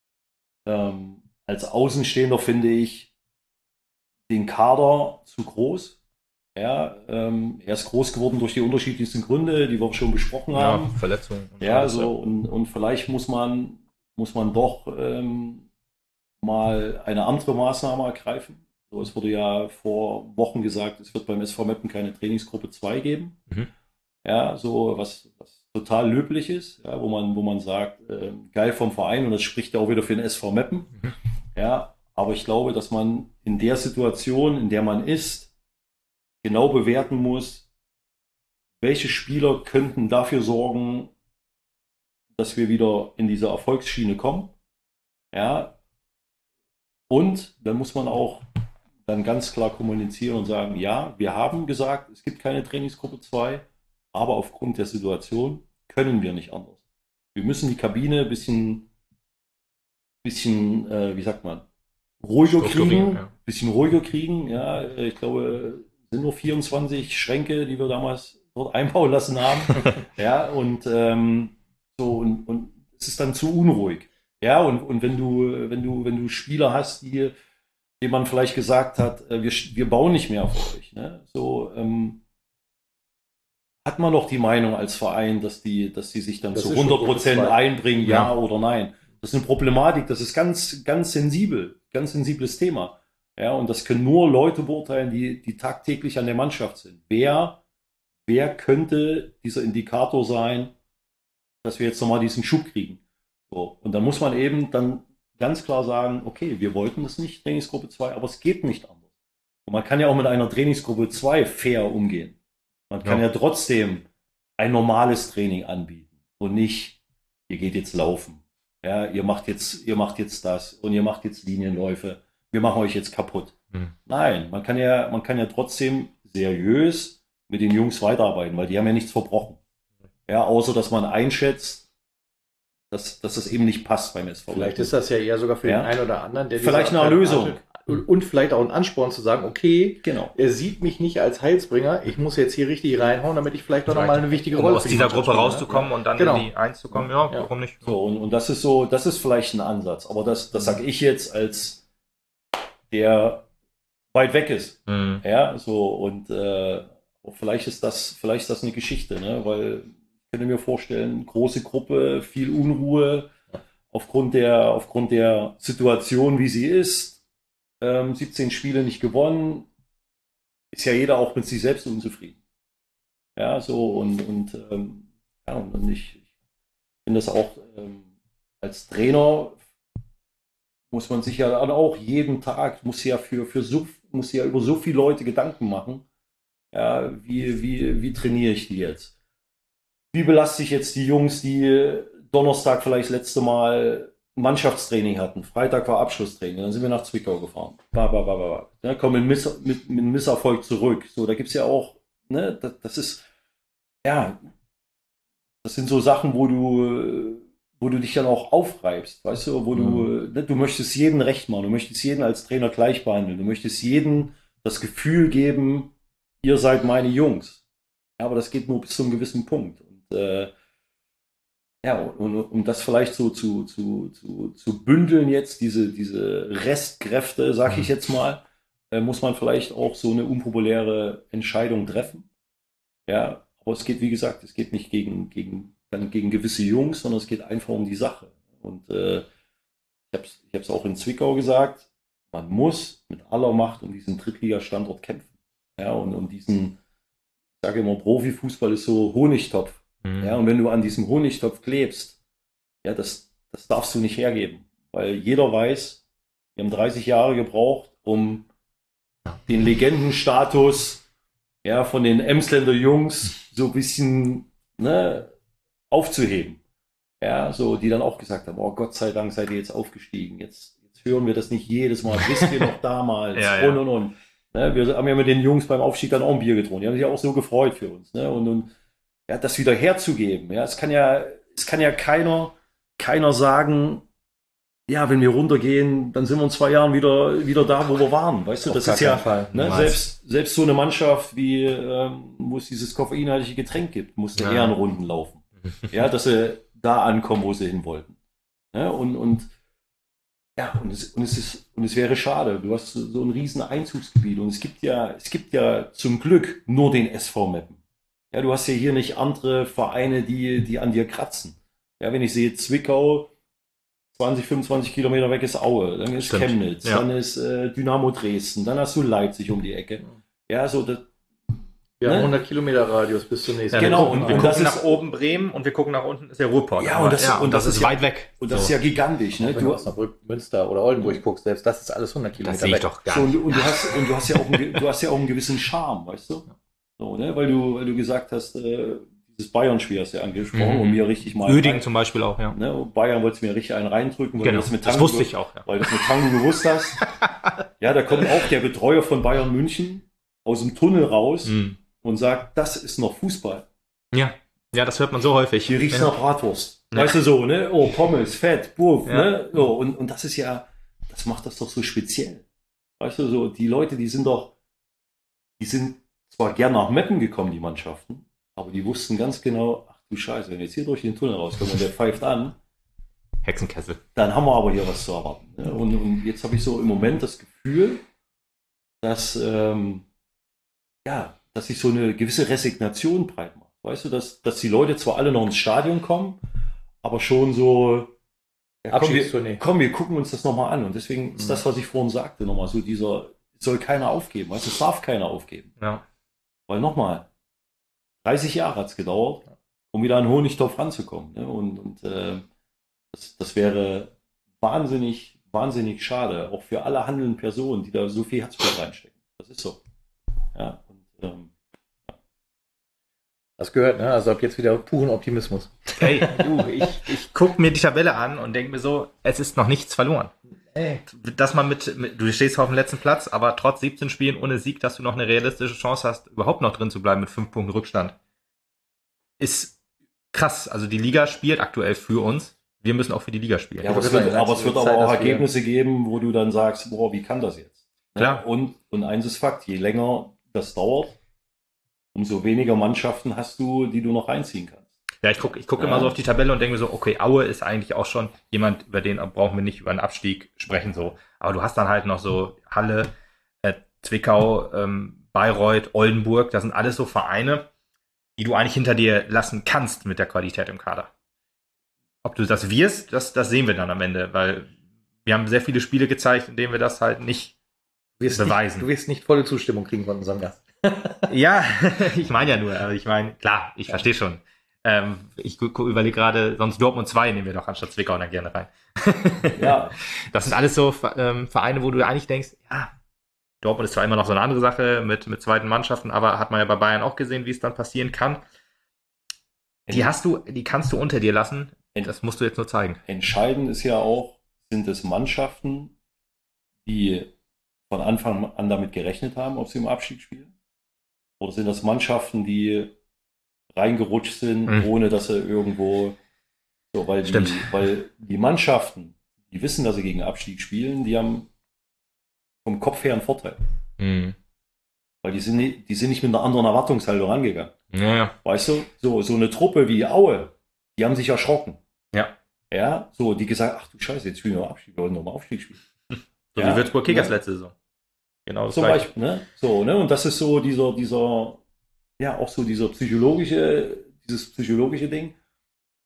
Ähm, als Außenstehender finde ich den Kader zu groß. Ja, ähm, er ist groß geworden durch die unterschiedlichsten Gründe, die wir schon besprochen ja, haben. Verletzungen. Ja, so und, und vielleicht muss man, muss man doch ähm, mal eine andere Maßnahme ergreifen. So, es wurde ja vor Wochen gesagt, es wird beim S V Meppen keine Trainingsgruppe zwei geben. Mhm. Ja, so was, was total löblich ist, ja, wo man, wo man sagt, äh, geil vom Verein und das spricht ja auch wieder für den S V Meppen. Mhm. Ja, aber ich glaube, dass man in der Situation, in der man ist, genau bewerten muss, welche Spieler könnten dafür sorgen, dass wir wieder in diese Erfolgsschiene kommen. Ja, und dann muss man auch dann ganz klar kommunizieren und sagen, ja, wir haben gesagt, es gibt keine Trainingsgruppe zwei, aber aufgrund der Situation können wir nicht anders. Wir müssen die Kabine ein bisschen, bisschen äh, wie sagt man, ruhiger kriegen, ja. bisschen ruhiger kriegen. Ja, ich glaube, es sind nur vierundzwanzig Schränke, die wir damals dort einbauen lassen haben. Ja, und ähm, so und, und es ist dann zu unruhig. Ja, und, und wenn du, wenn du, wenn du Spieler hast, die, denen man vielleicht gesagt hat, äh, wir, wir bauen nicht mehr auf euch, ne? So, ähm, hat man doch die Meinung als Verein, dass die, dass die sich dann das zu hundert Prozent einbringen, ja. ja oder nein. Das ist eine Problematik, das ist ganz, ganz sensibel, ganz sensibles Thema. Ja, und das können nur Leute beurteilen, die, die tagtäglich an der Mannschaft sind. Wer, wer könnte dieser Indikator sein, dass wir jetzt nochmal diesen Schub kriegen? So, und dann muss man eben dann ganz klar sagen, okay, wir wollten das nicht, Trainingsgruppe zwei, aber es geht nicht anders. Und man kann ja auch mit einer Trainingsgruppe zwei fair umgehen. Man kann ja, ja trotzdem ein normales Training anbieten und nicht, ihr geht jetzt laufen. Ja, ihr macht jetzt, ihr macht jetzt das und ihr macht jetzt Linienläufe. Wir machen euch jetzt kaputt. Hm. Nein, man kann ja, man kann ja trotzdem seriös mit den Jungs weiterarbeiten, weil die haben ja nichts verbrochen. Ja, außer dass man einschätzt, dass, dass das eben nicht passt beim S V. Vielleicht ist das ja eher sogar für ja. den einen oder anderen, der vielleicht eine Lösung. Und vielleicht auch ein Ansporn zu sagen, okay, genau. er sieht mich nicht als Heilsbringer, ich muss jetzt hier richtig reinhauen, damit ich vielleicht doch nochmal eine wichtige Rolle um aus dieser Gruppe rauszukommen ne? und dann genau. in die eins zu kommen. Ja, ja. warum nicht? So, und, und das ist so, das ist vielleicht ein Ansatz. Aber das, das sage ich jetzt als der weit weg ist. Mhm. Ja, so, und äh, vielleicht ist das, vielleicht ist das eine Geschichte, ne? Weil ich könnte mir vorstellen, große Gruppe, viel Unruhe aufgrund der, aufgrund der Situation, wie sie ist. Ähm, siebzehn Spiele nicht gewonnen, ist ja jeder auch mit sich selbst unzufrieden. Ja, so und, und, ähm, ja, und ich, ich finde das auch ähm, als Trainer muss man sich ja dann auch jeden Tag, muss ja für, für so, muss ja über so viele Leute Gedanken machen. Ja, wie, wie, wie trainiere ich die jetzt? Wie belaste ich jetzt die Jungs, die Donnerstag vielleicht das letzte Mal Mannschaftstraining hatten. Freitag war Abschlusstraining, dann sind wir nach Zwickau gefahren. Ba, ba, ba, ba. Ja, kommen mit, Miss, mit, mit Misserfolg zurück. So, da gibt's ja auch, ne, das, das ist, ja, das sind so Sachen, wo du, wo du dich dann auch aufreibst, weißt du, wo mhm. du, ne, du möchtest jeden recht machen, du möchtest jeden als Trainer gleich behandeln, du möchtest jedem das Gefühl geben, ihr seid meine Jungs. Ja, aber das geht nur bis zu einem gewissen Punkt. Und, äh, Ja, und um das vielleicht so zu, zu, zu, zu bündeln jetzt, diese, diese Restkräfte, sag ich jetzt mal, äh, muss man vielleicht auch so eine unpopuläre Entscheidung treffen. Ja, aber es geht, wie gesagt, es geht nicht gegen, gegen, dann gegen gewisse Jungs, sondern es geht einfach um die Sache. Und äh, ich habe es ich hab's auch in Zwickau gesagt, man muss mit aller Macht um diesen Drittligastandort kämpfen. Ja, und um diesen, ich sage immer, Profifußball ist so Honigtopf. Mhm. Ja, und wenn du an diesem Honigtopf klebst, ja, das, das darfst du nicht hergeben. Weil jeder weiß, wir haben dreißig Jahre gebraucht, um den Legendenstatus, ja, von den Emsländer Jungs so ein bisschen, ne, aufzuheben. Ja, so, die dann auch gesagt haben, oh Gott sei Dank seid ihr jetzt aufgestiegen. Jetzt, jetzt hören wir das nicht jedes Mal. Wisst ihr noch damals? ja, ja. Und, und, und. Ne, wir haben ja mit den Jungs beim Aufstieg dann auch ein Bier getrunken. Die haben sich auch so gefreut für uns. Ne? Und, und ja, das wieder herzugeben. Ja, es kann ja, es kann ja keiner, keiner sagen, ja, wenn wir runtergehen, dann sind wir in zwei Jahren wieder, wieder da, wo wir waren. Weißt du, das ist ja, Fall. Ne, selbst, selbst so eine Mannschaft wie, ähm, wo es dieses koffeinhaltige Getränk gibt, musste ja. Ehrenrunden laufen. Ja, dass sie da ankommen, wo sie hin wollten. Ja, und, und, ja, und es, und es ist, und es wäre schade. Du hast so ein riesen Einzugsgebiet und es gibt ja, es gibt ja zum Glück nur den S V Meppen. Ja, du hast ja hier nicht andere Vereine, die, die an dir kratzen. Ja, wenn ich sehe Zwickau, zwanzig, fünfundzwanzig Kilometer weg ist Aue, dann ist Stimmt. Chemnitz, ja. dann ist äh, Dynamo Dresden, dann hast du Leipzig um die Ecke. Ja, so das. Ja, ne? hundert Kilometer Radius bis zum nächsten. Ja, genau, und wir gucken nach oben Bremen und wir gucken nach unten ist der Ruhrpott. Ja, und das, ja, und das, das ist weit ja, weg. Und das so. ist ja gigantisch. Ne? Wenn du aus Osnabrück, Münster oder Oldenburg guckst, selbst das ist alles hundert Kilometer das weg. Das sehe ich doch gar so, nicht. Und, und, du hast, und du hast ja auch einen, du hast ja auch einen gewissen Charme, weißt du? So, ne? Weil du, weil du gesagt hast, äh, dieses Bayern-Spiel hast du ja angesprochen mhm. und mir richtig mal. Uerdingen rein, zum Beispiel auch, ja. Ne? Bayern wolltest mir richtig einen reindrücken, weil genau. du das mit Tango, das wusste ich auch, ja. weil du das mit Tango gewusst hast. Ja, da kommt auch der Betreuer von Bayern München aus dem Tunnel raus. Mhm. Und sagt, das ist noch Fußball. Ja, ja, das hört man so häufig. Hier riecht's ja. nach Bratwurst. Ja. Weißt du so, ne? Oh, Pommes, Fett, Buff, ja. ne? So, und, und das ist ja, das macht das doch so speziell. Weißt du, so, die Leute, die sind doch, die sind zwar gern nach Meppen gekommen, die Mannschaften, aber die wussten ganz genau, ach du Scheiße, wenn wir jetzt hier durch den Tunnel rauskommen und der pfeift an, Hexenkessel. Dann haben wir aber hier was zu erwarten. Ne? Und, und jetzt habe ich so im Moment das Gefühl, dass, ähm, ja, dass sich so eine gewisse Resignation breit macht. Weißt du, dass, dass die Leute zwar alle noch ins Stadion kommen, aber schon so, ja, komm, wir, komm, wir gucken uns das nochmal an. Und deswegen ist das, was ich vorhin sagte, nochmal so dieser, soll keiner aufgeben. Weißt du, es darf keiner aufgeben. Ja. Weil nochmal, dreißig Jahre hat es gedauert, um wieder an den Honigtopf ranzukommen. Ne? Und, und äh, das, das wäre wahnsinnig, wahnsinnig schade, auch für alle handelnden Personen, die da so viel Herzblut reinstecken. Das ist so. Ja. Ähm, das gehört, ne? Also ab jetzt wieder puren Optimismus. Hey, du, ich, ich gucke mir die Tabelle an und denke mir so, es ist noch nichts verloren. Ey. Dass man mit, mit, du stehst auf dem letzten Platz, aber trotz siebzehn Spielen ohne Sieg, dass du noch eine realistische Chance hast, überhaupt noch drin zu bleiben mit fünf Punkten Rückstand, ist krass. Also die Liga spielt aktuell für uns. Wir müssen auch für die Liga spielen. Ja, aber es wird, aber, es wird aber auch Ergebnisse geben, wo du dann sagst, boah, wie kann das jetzt? Klar. Und, und eins ist Fakt, je länger das dauert, umso weniger Mannschaften hast du, die du noch reinziehen kannst. Ja, ich gucke ich guck ja. immer so auf die Tabelle und denke mir so, okay, Aue ist eigentlich auch schon jemand, über den brauchen wir nicht über einen Abstieg sprechen. so. Aber du hast dann halt noch so Halle, äh, Zwickau, ähm, Bayreuth, Oldenburg, das sind alles so Vereine, die du eigentlich hinter dir lassen kannst mit der Qualität im Kader. Ob du das wirst, das, das sehen wir dann am Ende, weil wir haben sehr viele Spiele gezeigt, in denen wir das halt nicht Du wirst, beweisen. Nicht, du wirst nicht volle Zustimmung kriegen von unserem Gast. Ja, ich meine ja nur, also ich meine, klar, ich verstehe schon. Ähm, ich überlege gerade, sonst Dortmund zwei nehmen wir doch anstatt Zwickau dann gerne rein. Ja. Das sind alles so ähm, Vereine, wo du eigentlich denkst, ja, Dortmund ist zwar immer noch so eine andere Sache mit, mit zweiten Mannschaften, aber hat man ja bei Bayern auch gesehen, wie es dann passieren kann. Die hast du, die kannst du unter dir lassen, das musst du jetzt nur zeigen. Entscheidend ist ja auch, sind es Mannschaften, die von Anfang an damit gerechnet haben, ob sie im Abstieg spielen? Oder sind das Mannschaften, die reingerutscht sind, mhm. ohne dass sie irgendwo so, weil die, weil die Mannschaften, die wissen, dass sie gegen Abstieg spielen, die haben vom Kopf her einen Vorteil. Mhm. Weil die sind, nicht, die sind nicht mit einer anderen Erwartungshaltung rangegangen. Ja. Weißt du? So, so eine Truppe wie Aue, die haben sich erschrocken. Ja. Ja, so, die gesagt, ach du Scheiße, jetzt spielen wir Abstieg, wir wollen nochmal Aufstieg spielen. So ja, wie Würzburg Kickers ne? letzte Saison. Genau das Zum Gleiche. Beispiel, ne? So, ne? Und das ist so dieser, dieser, ja, auch so dieser psychologische, dieses psychologische Ding.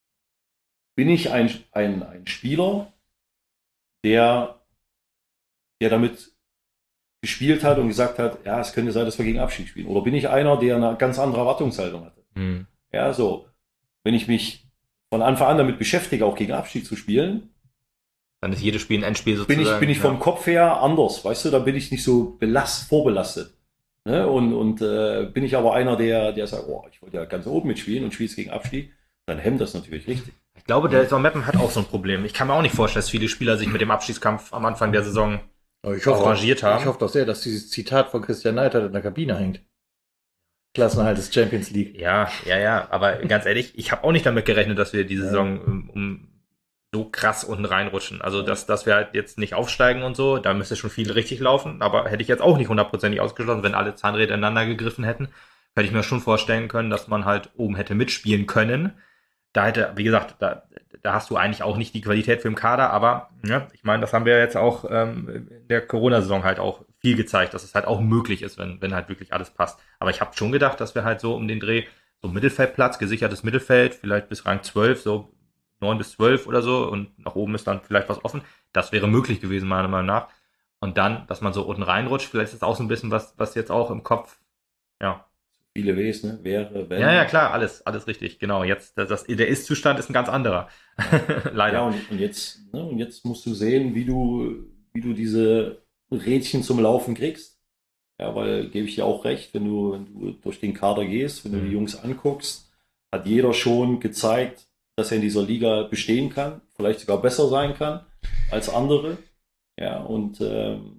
Bin ich ein, ein, ein Spieler, der der damit gespielt hat und gesagt hat, ja, es könnte sein, dass wir gegen Abstieg spielen? Oder bin ich einer, der eine ganz andere Erwartungshaltung hatte? Mhm. Ja, so. Wenn ich mich von Anfang an damit beschäftige, auch gegen Abstieg zu spielen, dann ist jedes Spiel ein Endspiel sozusagen. Bin ich, bin ich vom ja. Kopf her anders, weißt du, da bin ich nicht so belast, vorbelastet. Ne? Und, und äh, bin ich aber einer, der, der sagt, oh, ich wollte ja ganz oben mitspielen und spiele gegen Abstieg, dann hemmt das natürlich richtig. Ich glaube, der S V Meppen hat auch so ein Problem. Ich kann mir auch nicht vorstellen, dass viele Spieler sich mit dem Abstiegskampf am Anfang der Saison ich hoffe, arrangiert haben. Ich hoffe doch sehr, dass dieses Zitat von Christian Neidhardt in der Kabine hängt. Klassenerhalt des Champions League. Ja, ja, ja, aber ganz ehrlich, ich habe auch nicht damit gerechnet, dass wir die Saison ja. um, um so krass unten reinrutschen. Also, dass, dass wir halt jetzt nicht aufsteigen und so, da müsste schon viel richtig laufen, aber hätte ich jetzt auch nicht hundertprozentig ausgeschlossen, wenn alle Zahnräder ineinander gegriffen hätten, hätte ich mir schon vorstellen können, dass man halt oben hätte mitspielen können. Da hätte, wie gesagt, da, da hast du eigentlich auch nicht die Qualität für den Kader, aber ja, ich meine, das haben wir jetzt auch ähm, in der Corona-Saison halt auch viel gezeigt, dass es halt auch möglich ist, wenn, wenn halt wirklich alles passt. Aber ich habe schon gedacht, dass wir halt so um den Dreh, so Mittelfeldplatz, gesichertes Mittelfeld, vielleicht bis Rang zwölf, so neun bis zwölf oder so und nach oben ist dann vielleicht was offen. Das wäre möglich gewesen, meiner Meinung nach. Und dann, dass man so unten reinrutscht, vielleicht ist das auch so ein bisschen was, was jetzt auch im Kopf, ja. Viele Ws, ne? Wäre, wenn. Ja, ja, klar, alles, alles richtig, genau. Jetzt, das, das, der Ist-Zustand ist ein ganz anderer. Leider. Ja, und, und jetzt, ne, und jetzt musst du sehen, wie du, wie du diese Rädchen zum Laufen kriegst. Ja, weil, gebe ich dir auch recht, wenn du, wenn du durch den Kader gehst, wenn du die Jungs anguckst, hat jeder schon gezeigt, dass er in dieser Liga bestehen kann, vielleicht sogar besser sein kann als andere. Ja, und, ähm,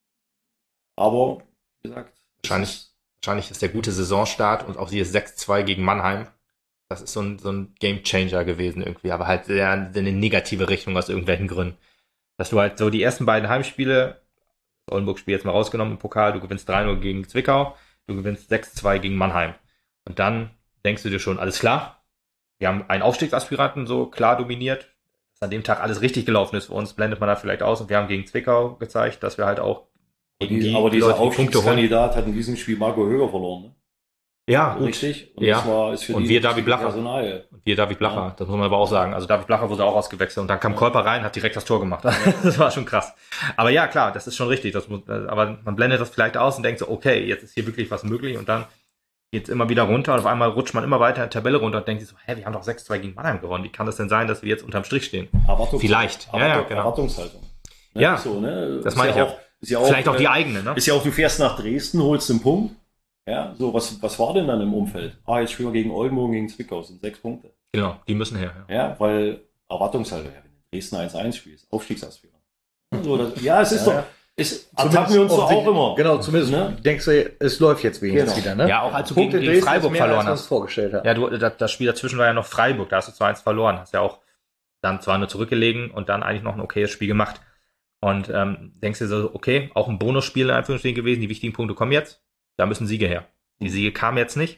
aber, wie gesagt, wahrscheinlich. Wahrscheinlich ist der gute Saisonstart und auch dieses sechs zwei gegen Mannheim, das ist so ein, so ein Gamechanger gewesen irgendwie, aber halt sehr in eine negative Richtung aus irgendwelchen Gründen. Dass du halt so die ersten beiden Heimspiele, das Oldenburg-Spiel jetzt mal rausgenommen im Pokal, du gewinnst drei null gegen Zwickau, du gewinnst sechs zwei gegen Mannheim. Und dann denkst du dir schon, alles klar, wir haben einen Aufstiegsaspiranten so klar dominiert, dass an dem Tag alles richtig gelaufen ist für uns, blendet man da vielleicht aus und wir haben gegen Zwickau gezeigt, dass wir halt auch Die, aber dieser Aufstiegskandidat hat in diesem Spiel Marco Höger verloren. Ne? Ja, gut. Richtig. Und, ja. das war, ist für und wir David Blacher. Personal. Und wir David Blacher, ja. Das muss man aber auch sagen. Also David Blacher wurde auch ausgewechselt und dann kam ja. Kolper rein, hat direkt das Tor gemacht. Ja. Das war schon krass. Aber ja, klar, das ist schon richtig. Das muss, aber man blendet das vielleicht aus und denkt so, okay, jetzt ist hier wirklich was möglich und dann geht es immer wieder runter und auf einmal rutscht man immer weiter in die Tabelle runter und denkt sich so, hä, wir haben doch sechs zwei gegen Mannheim gewonnen. Wie kann das denn sein, dass wir jetzt unterm Strich stehen? Erwartungs- vielleicht. Erwartung, ja, ja, genau. Erwartungshaltung. Ne? Ja, so, ne? Das meine ich auch. Ist ja auch, vielleicht auch die eigene, ne? Ist ja auch, du fährst nach Dresden, holst den Punkt. Ja, so, was, was war denn dann im Umfeld? Ah, jetzt spielen wir gegen Oldenburg, gegen Zwickau, sind sechs Punkte. Genau, die müssen her. Ja, ja weil Erwartungshaltung, ja, wenn du Dresden eins eins spielst, Aufstiegsaspirant. So, das, ja, es ist ja, doch, es ertappen wir uns doch auch immer. Genau, zumindest, ne? Denkst du, es läuft jetzt wenigstens genau. wieder, ne? Ja, auch als du Punkte gegen, gegen Freiburg mehr, verloren hast. Vorgestellt hat. Ja, du, das, das Spiel dazwischen war ja noch Freiburg, da hast du zwei eins verloren, hast ja auch dann zwar nur zurückgelegen und dann eigentlich noch ein okayes Spiel gemacht. Und ähm, denkst du so, okay, auch ein Bonusspiel in Anführungsstrichen gewesen, die wichtigen Punkte kommen jetzt, da müssen Siege her. Die Siege kamen jetzt nicht.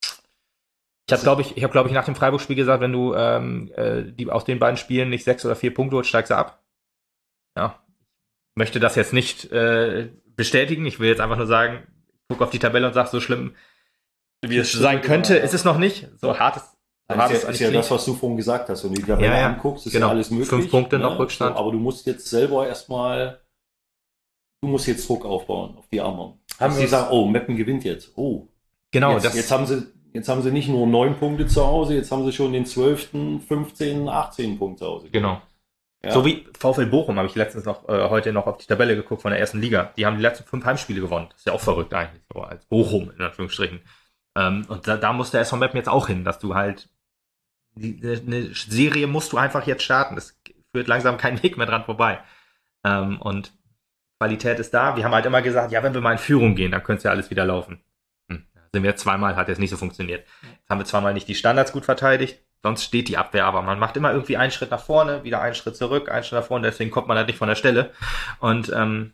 Ich habe, glaube ich, ich habe, glaube ich, nach dem Freiburg-Spiel gesagt, wenn du ähm, äh, die aus den beiden Spielen nicht sechs oder vier Punkte holst, steigst du ab. Ja, ich möchte das jetzt nicht äh, bestätigen. Ich will jetzt einfach nur sagen, ich gucke auf die Tabelle und sage, so schlimm, wie es sein könnte, ist es noch nicht. So hart ist Das ist ja, ist ja das, was du vorhin gesagt hast. Wenn du die Tabelle ja, ja. anguckst, ist genau. ja alles möglich. Fünf Punkte ne? noch Rückstand. So, aber du musst jetzt selber erstmal, du musst jetzt Druck aufbauen auf die anderen. Haben sie sagen, oh, Meppen gewinnt jetzt. Oh. Genau. Jetzt, das jetzt haben sie, jetzt haben sie nicht nur neun Punkte zu Hause, jetzt haben sie schon den zwölften, fünfzehnten, achtzehnten Punkt zu Hause. Genau. Ja. So wie VfL Bochum habe ich letztens noch, äh, heute noch auf die Tabelle geguckt von der ersten Liga. Die haben die letzten fünf Heimspiele gewonnen. Das ist ja auch verrückt eigentlich, so als Bochum, in Anführungsstrichen. Ähm, und da, da muss der S V Meppen jetzt auch hin, dass du halt Die, eine Serie musst du einfach jetzt starten. Es führt langsam kein Weg mehr dran vorbei. Ähm, und Qualität ist da. Wir haben halt immer gesagt, ja, wenn wir mal in Führung gehen, dann könnte es ja alles wieder laufen. Hm. Sind wir zweimal, hat jetzt nicht so funktioniert. Jetzt haben wir zweimal nicht die Standards gut verteidigt, sonst steht die Abwehr, aber man macht immer irgendwie einen Schritt nach vorne, wieder einen Schritt zurück, einen Schritt nach vorne, deswegen kommt man halt nicht von der Stelle. Und ähm,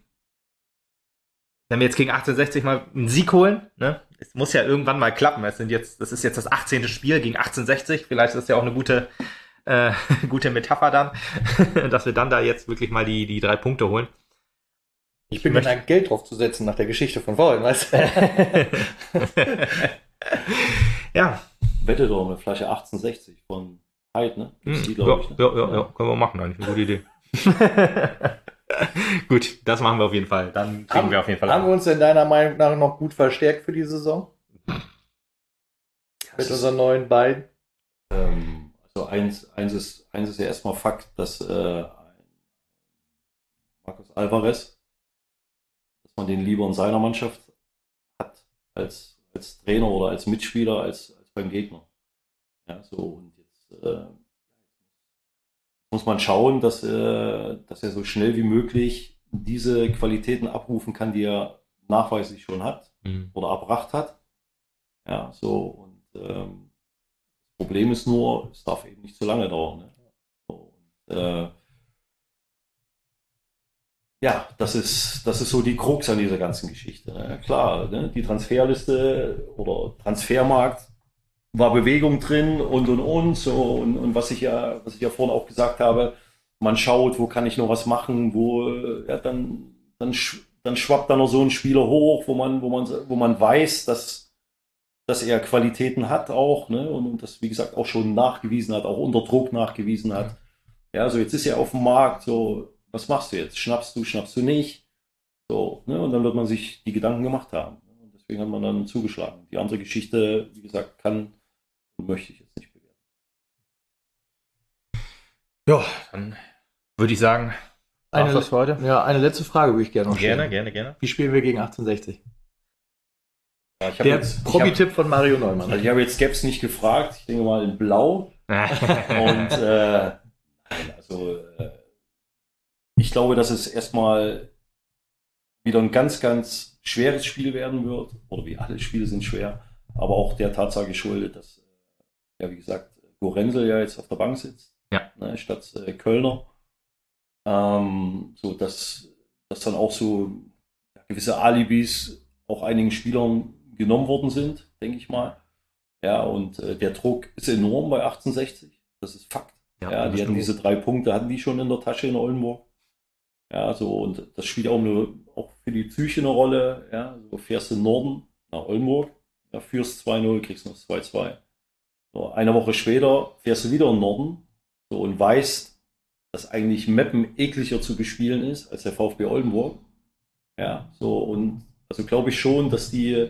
wenn wir jetzt gegen achtzehnhundertsechzig mal einen Sieg holen, ne, es muss ja irgendwann mal klappen. Es sind jetzt, das ist jetzt das achtzehnte Spiel gegen achtzehnhundertsechzig. Vielleicht ist das ja auch eine gute, äh, gute Metapher dann, dass wir dann da jetzt wirklich mal die, die drei Punkte holen. Ich bin möchte Geld drauf zu setzen nach der Geschichte von vorhin, weißt du? Ja. Wette doch eine Flasche achtzehnhundertsechzig von Heid, ne? Hm, die, ja, ich, ne? ja, ja, ja, können wir machen, eigentlich eine gute Idee. Gut, das machen wir auf jeden Fall. Dann kriegen haben, wir auf jeden Fall Haben an. wir uns denn deiner Meinung nach noch gut verstärkt für die Saison? Mit unseren neuen beiden? Ähm, also eins, eins, ist, eins ist ja erstmal Fakt, dass äh, Marcos Alvarez, dass man den lieber in seiner Mannschaft hat als, als Trainer oder als Mitspieler als, als beim Gegner. Ja, so und jetzt äh, muss man schauen, dass, äh, dass er so schnell wie möglich diese Qualitäten abrufen kann, die er nachweislich schon hat mhm. oder erbracht hat. Ja, so und ähm, das Problem ist nur, es darf eben nicht zu lange dauern. Ne? So, und, äh, ja, das ist, das ist so die Krux an dieser ganzen Geschichte. Ne? Klar, ne? Die Transferliste oder Transfermarkt war Bewegung drin und und und so und, und was ich ja, was ich ja vorhin auch gesagt habe, man schaut, wo kann ich noch was machen, wo ja dann dann dann schwappt da noch so ein Spieler hoch, wo man wo man wo man weiß, dass dass er Qualitäten hat auch, ne, und, und das wie gesagt auch schon nachgewiesen hat, auch unter Druck nachgewiesen hat. Ja, so jetzt ist er auf dem Markt, so was machst du jetzt? Schnappst du, schnappst du nicht? So, ne, und dann wird man sich die Gedanken gemacht haben. Und deswegen hat man dann zugeschlagen. Die andere Geschichte, wie gesagt, kann möchte ich jetzt nicht bewerten. Ja, dann würde ich sagen, eine, das für heute? Ja, eine letzte Frage würde ich gerne noch stellen. Gerne, gerne, gerne. Wie spielen wir gegen achtzehnhundertsechzig? Ja, ich Der Promi-Tipp von Mario Neumann. Also ich habe jetzt Gaps nicht gefragt, ich denke mal in Blau. Und äh, also äh, ich glaube, dass es erstmal wieder ein ganz, ganz schweres Spiel werden wird. Oder wie alle Spiele sind schwer, aber auch der Tatsache geschuldet, dass ja, wie gesagt, Gorenzel ja jetzt auf der Bank sitzt, ja. ne, statt äh, Kölner. Ähm, so, dass, dass dann auch so ja, gewisse Alibis auch einigen Spielern genommen worden sind, denke ich mal. Ja, und äh, der Druck ist enorm bei achtzehnhundertsechzig. Das ist Fakt. Ja, ja die hatten diese drei Punkte, hatten die schon in der Tasche in Oldenburg. Ja, so, und das spielt auch, eine, auch für die Psyche eine Rolle. Ja, so fährst du in den Norden nach Oldenburg, ja, führst zwei null, kriegst noch zwei zwei. So, eine Woche später fährst du wieder in den Norden so, und weißt, dass eigentlich Meppen ekliger zu bespielen ist als der VfB Oldenburg. Ja, so, und also glaube ich schon, dass die,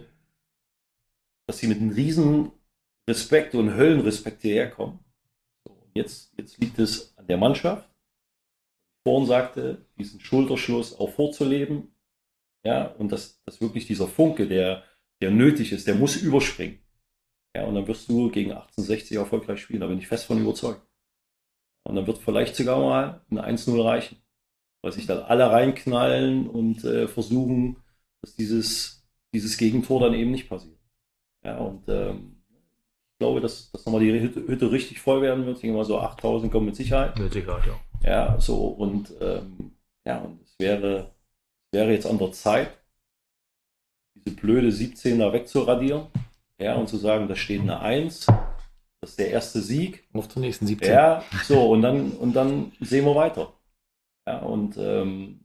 dass die mit einem riesen Respekt und Höllenrespekt hierher kommen. So, jetzt, jetzt liegt es an der Mannschaft. Vorhin sagte, diesen Schulterschluss auch vorzuleben. Ja, und dass, dass wirklich dieser Funke, der, der nötig ist, der muss überspringen. Ja, und dann wirst du gegen achtzehnhundertsechzig erfolgreich spielen, da bin ich fest von überzeugt. Und dann wird vielleicht sogar mal ein eins null reichen, weil sich dann alle reinknallen und äh, versuchen, dass dieses, dieses Gegentor dann eben nicht passiert. Ja, und ähm, ich glaube, dass, dass nochmal die Hütte, Hütte richtig voll werden wird. Ich denke mal so achttausend kommen mit Sicherheit. Mit Sicherheit, ja. Ja, so und ähm, ja, und es wäre, wäre jetzt an der Zeit, diese blöde siebzehner wegzuradieren. Ja, und zu sagen, da steht eine eins, das ist der erste Sieg. Auf zur nächsten siebzehn. Ja, so, und dann, und dann sehen wir weiter. Ja, und ähm,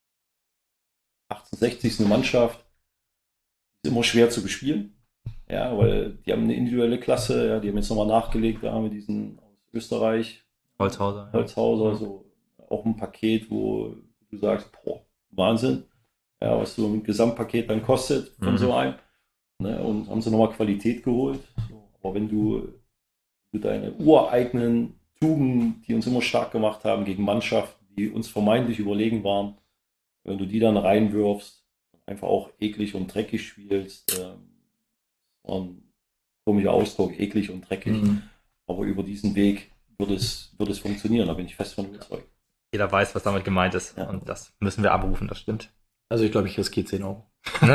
achtzehnhundertsechzig ist eine Mannschaft, die ist immer schwer zu bespielen. Ja, weil die haben eine individuelle Klasse, ja, die haben jetzt nochmal nachgelegt, da haben wir diesen aus Österreich. Holzhauser. Holzhauser, ja. So auch ein Paket, wo du sagst, boah, Wahnsinn. Ja, was so ein Gesamtpaket dann kostet von mhm. so einem. Ne, und haben sie nochmal Qualität geholt. So, aber wenn du, du deine ureigenen Tugenden, die uns immer stark gemacht haben, gegen Mannschaften, die uns vermeintlich überlegen waren, wenn du die dann reinwirfst, einfach auch eklig und dreckig spielst, ähm, ein komischer Ausdruck, eklig und dreckig, mhm. aber über diesen Weg wird es, wird es funktionieren, da bin ich fest von überzeugt. Jeder weiß, was damit gemeint ist, ja. Und das müssen wir abrufen, das stimmt. Also ich glaube, ich riskiere zehn Euro.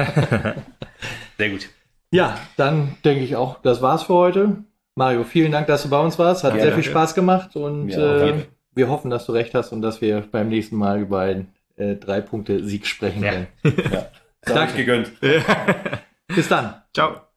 Sehr gut. Ja, dann denke ich auch, das war's für heute. Mario, vielen Dank, dass du bei uns warst. Hat ja, sehr danke. viel Spaß gemacht und ja, äh, wir hoffen, dass du recht hast und dass wir beim nächsten Mal über einen äh, drei Punkte Sieg sprechen ja. können. Ja. Danke gegönnt. Bis dann. Ciao.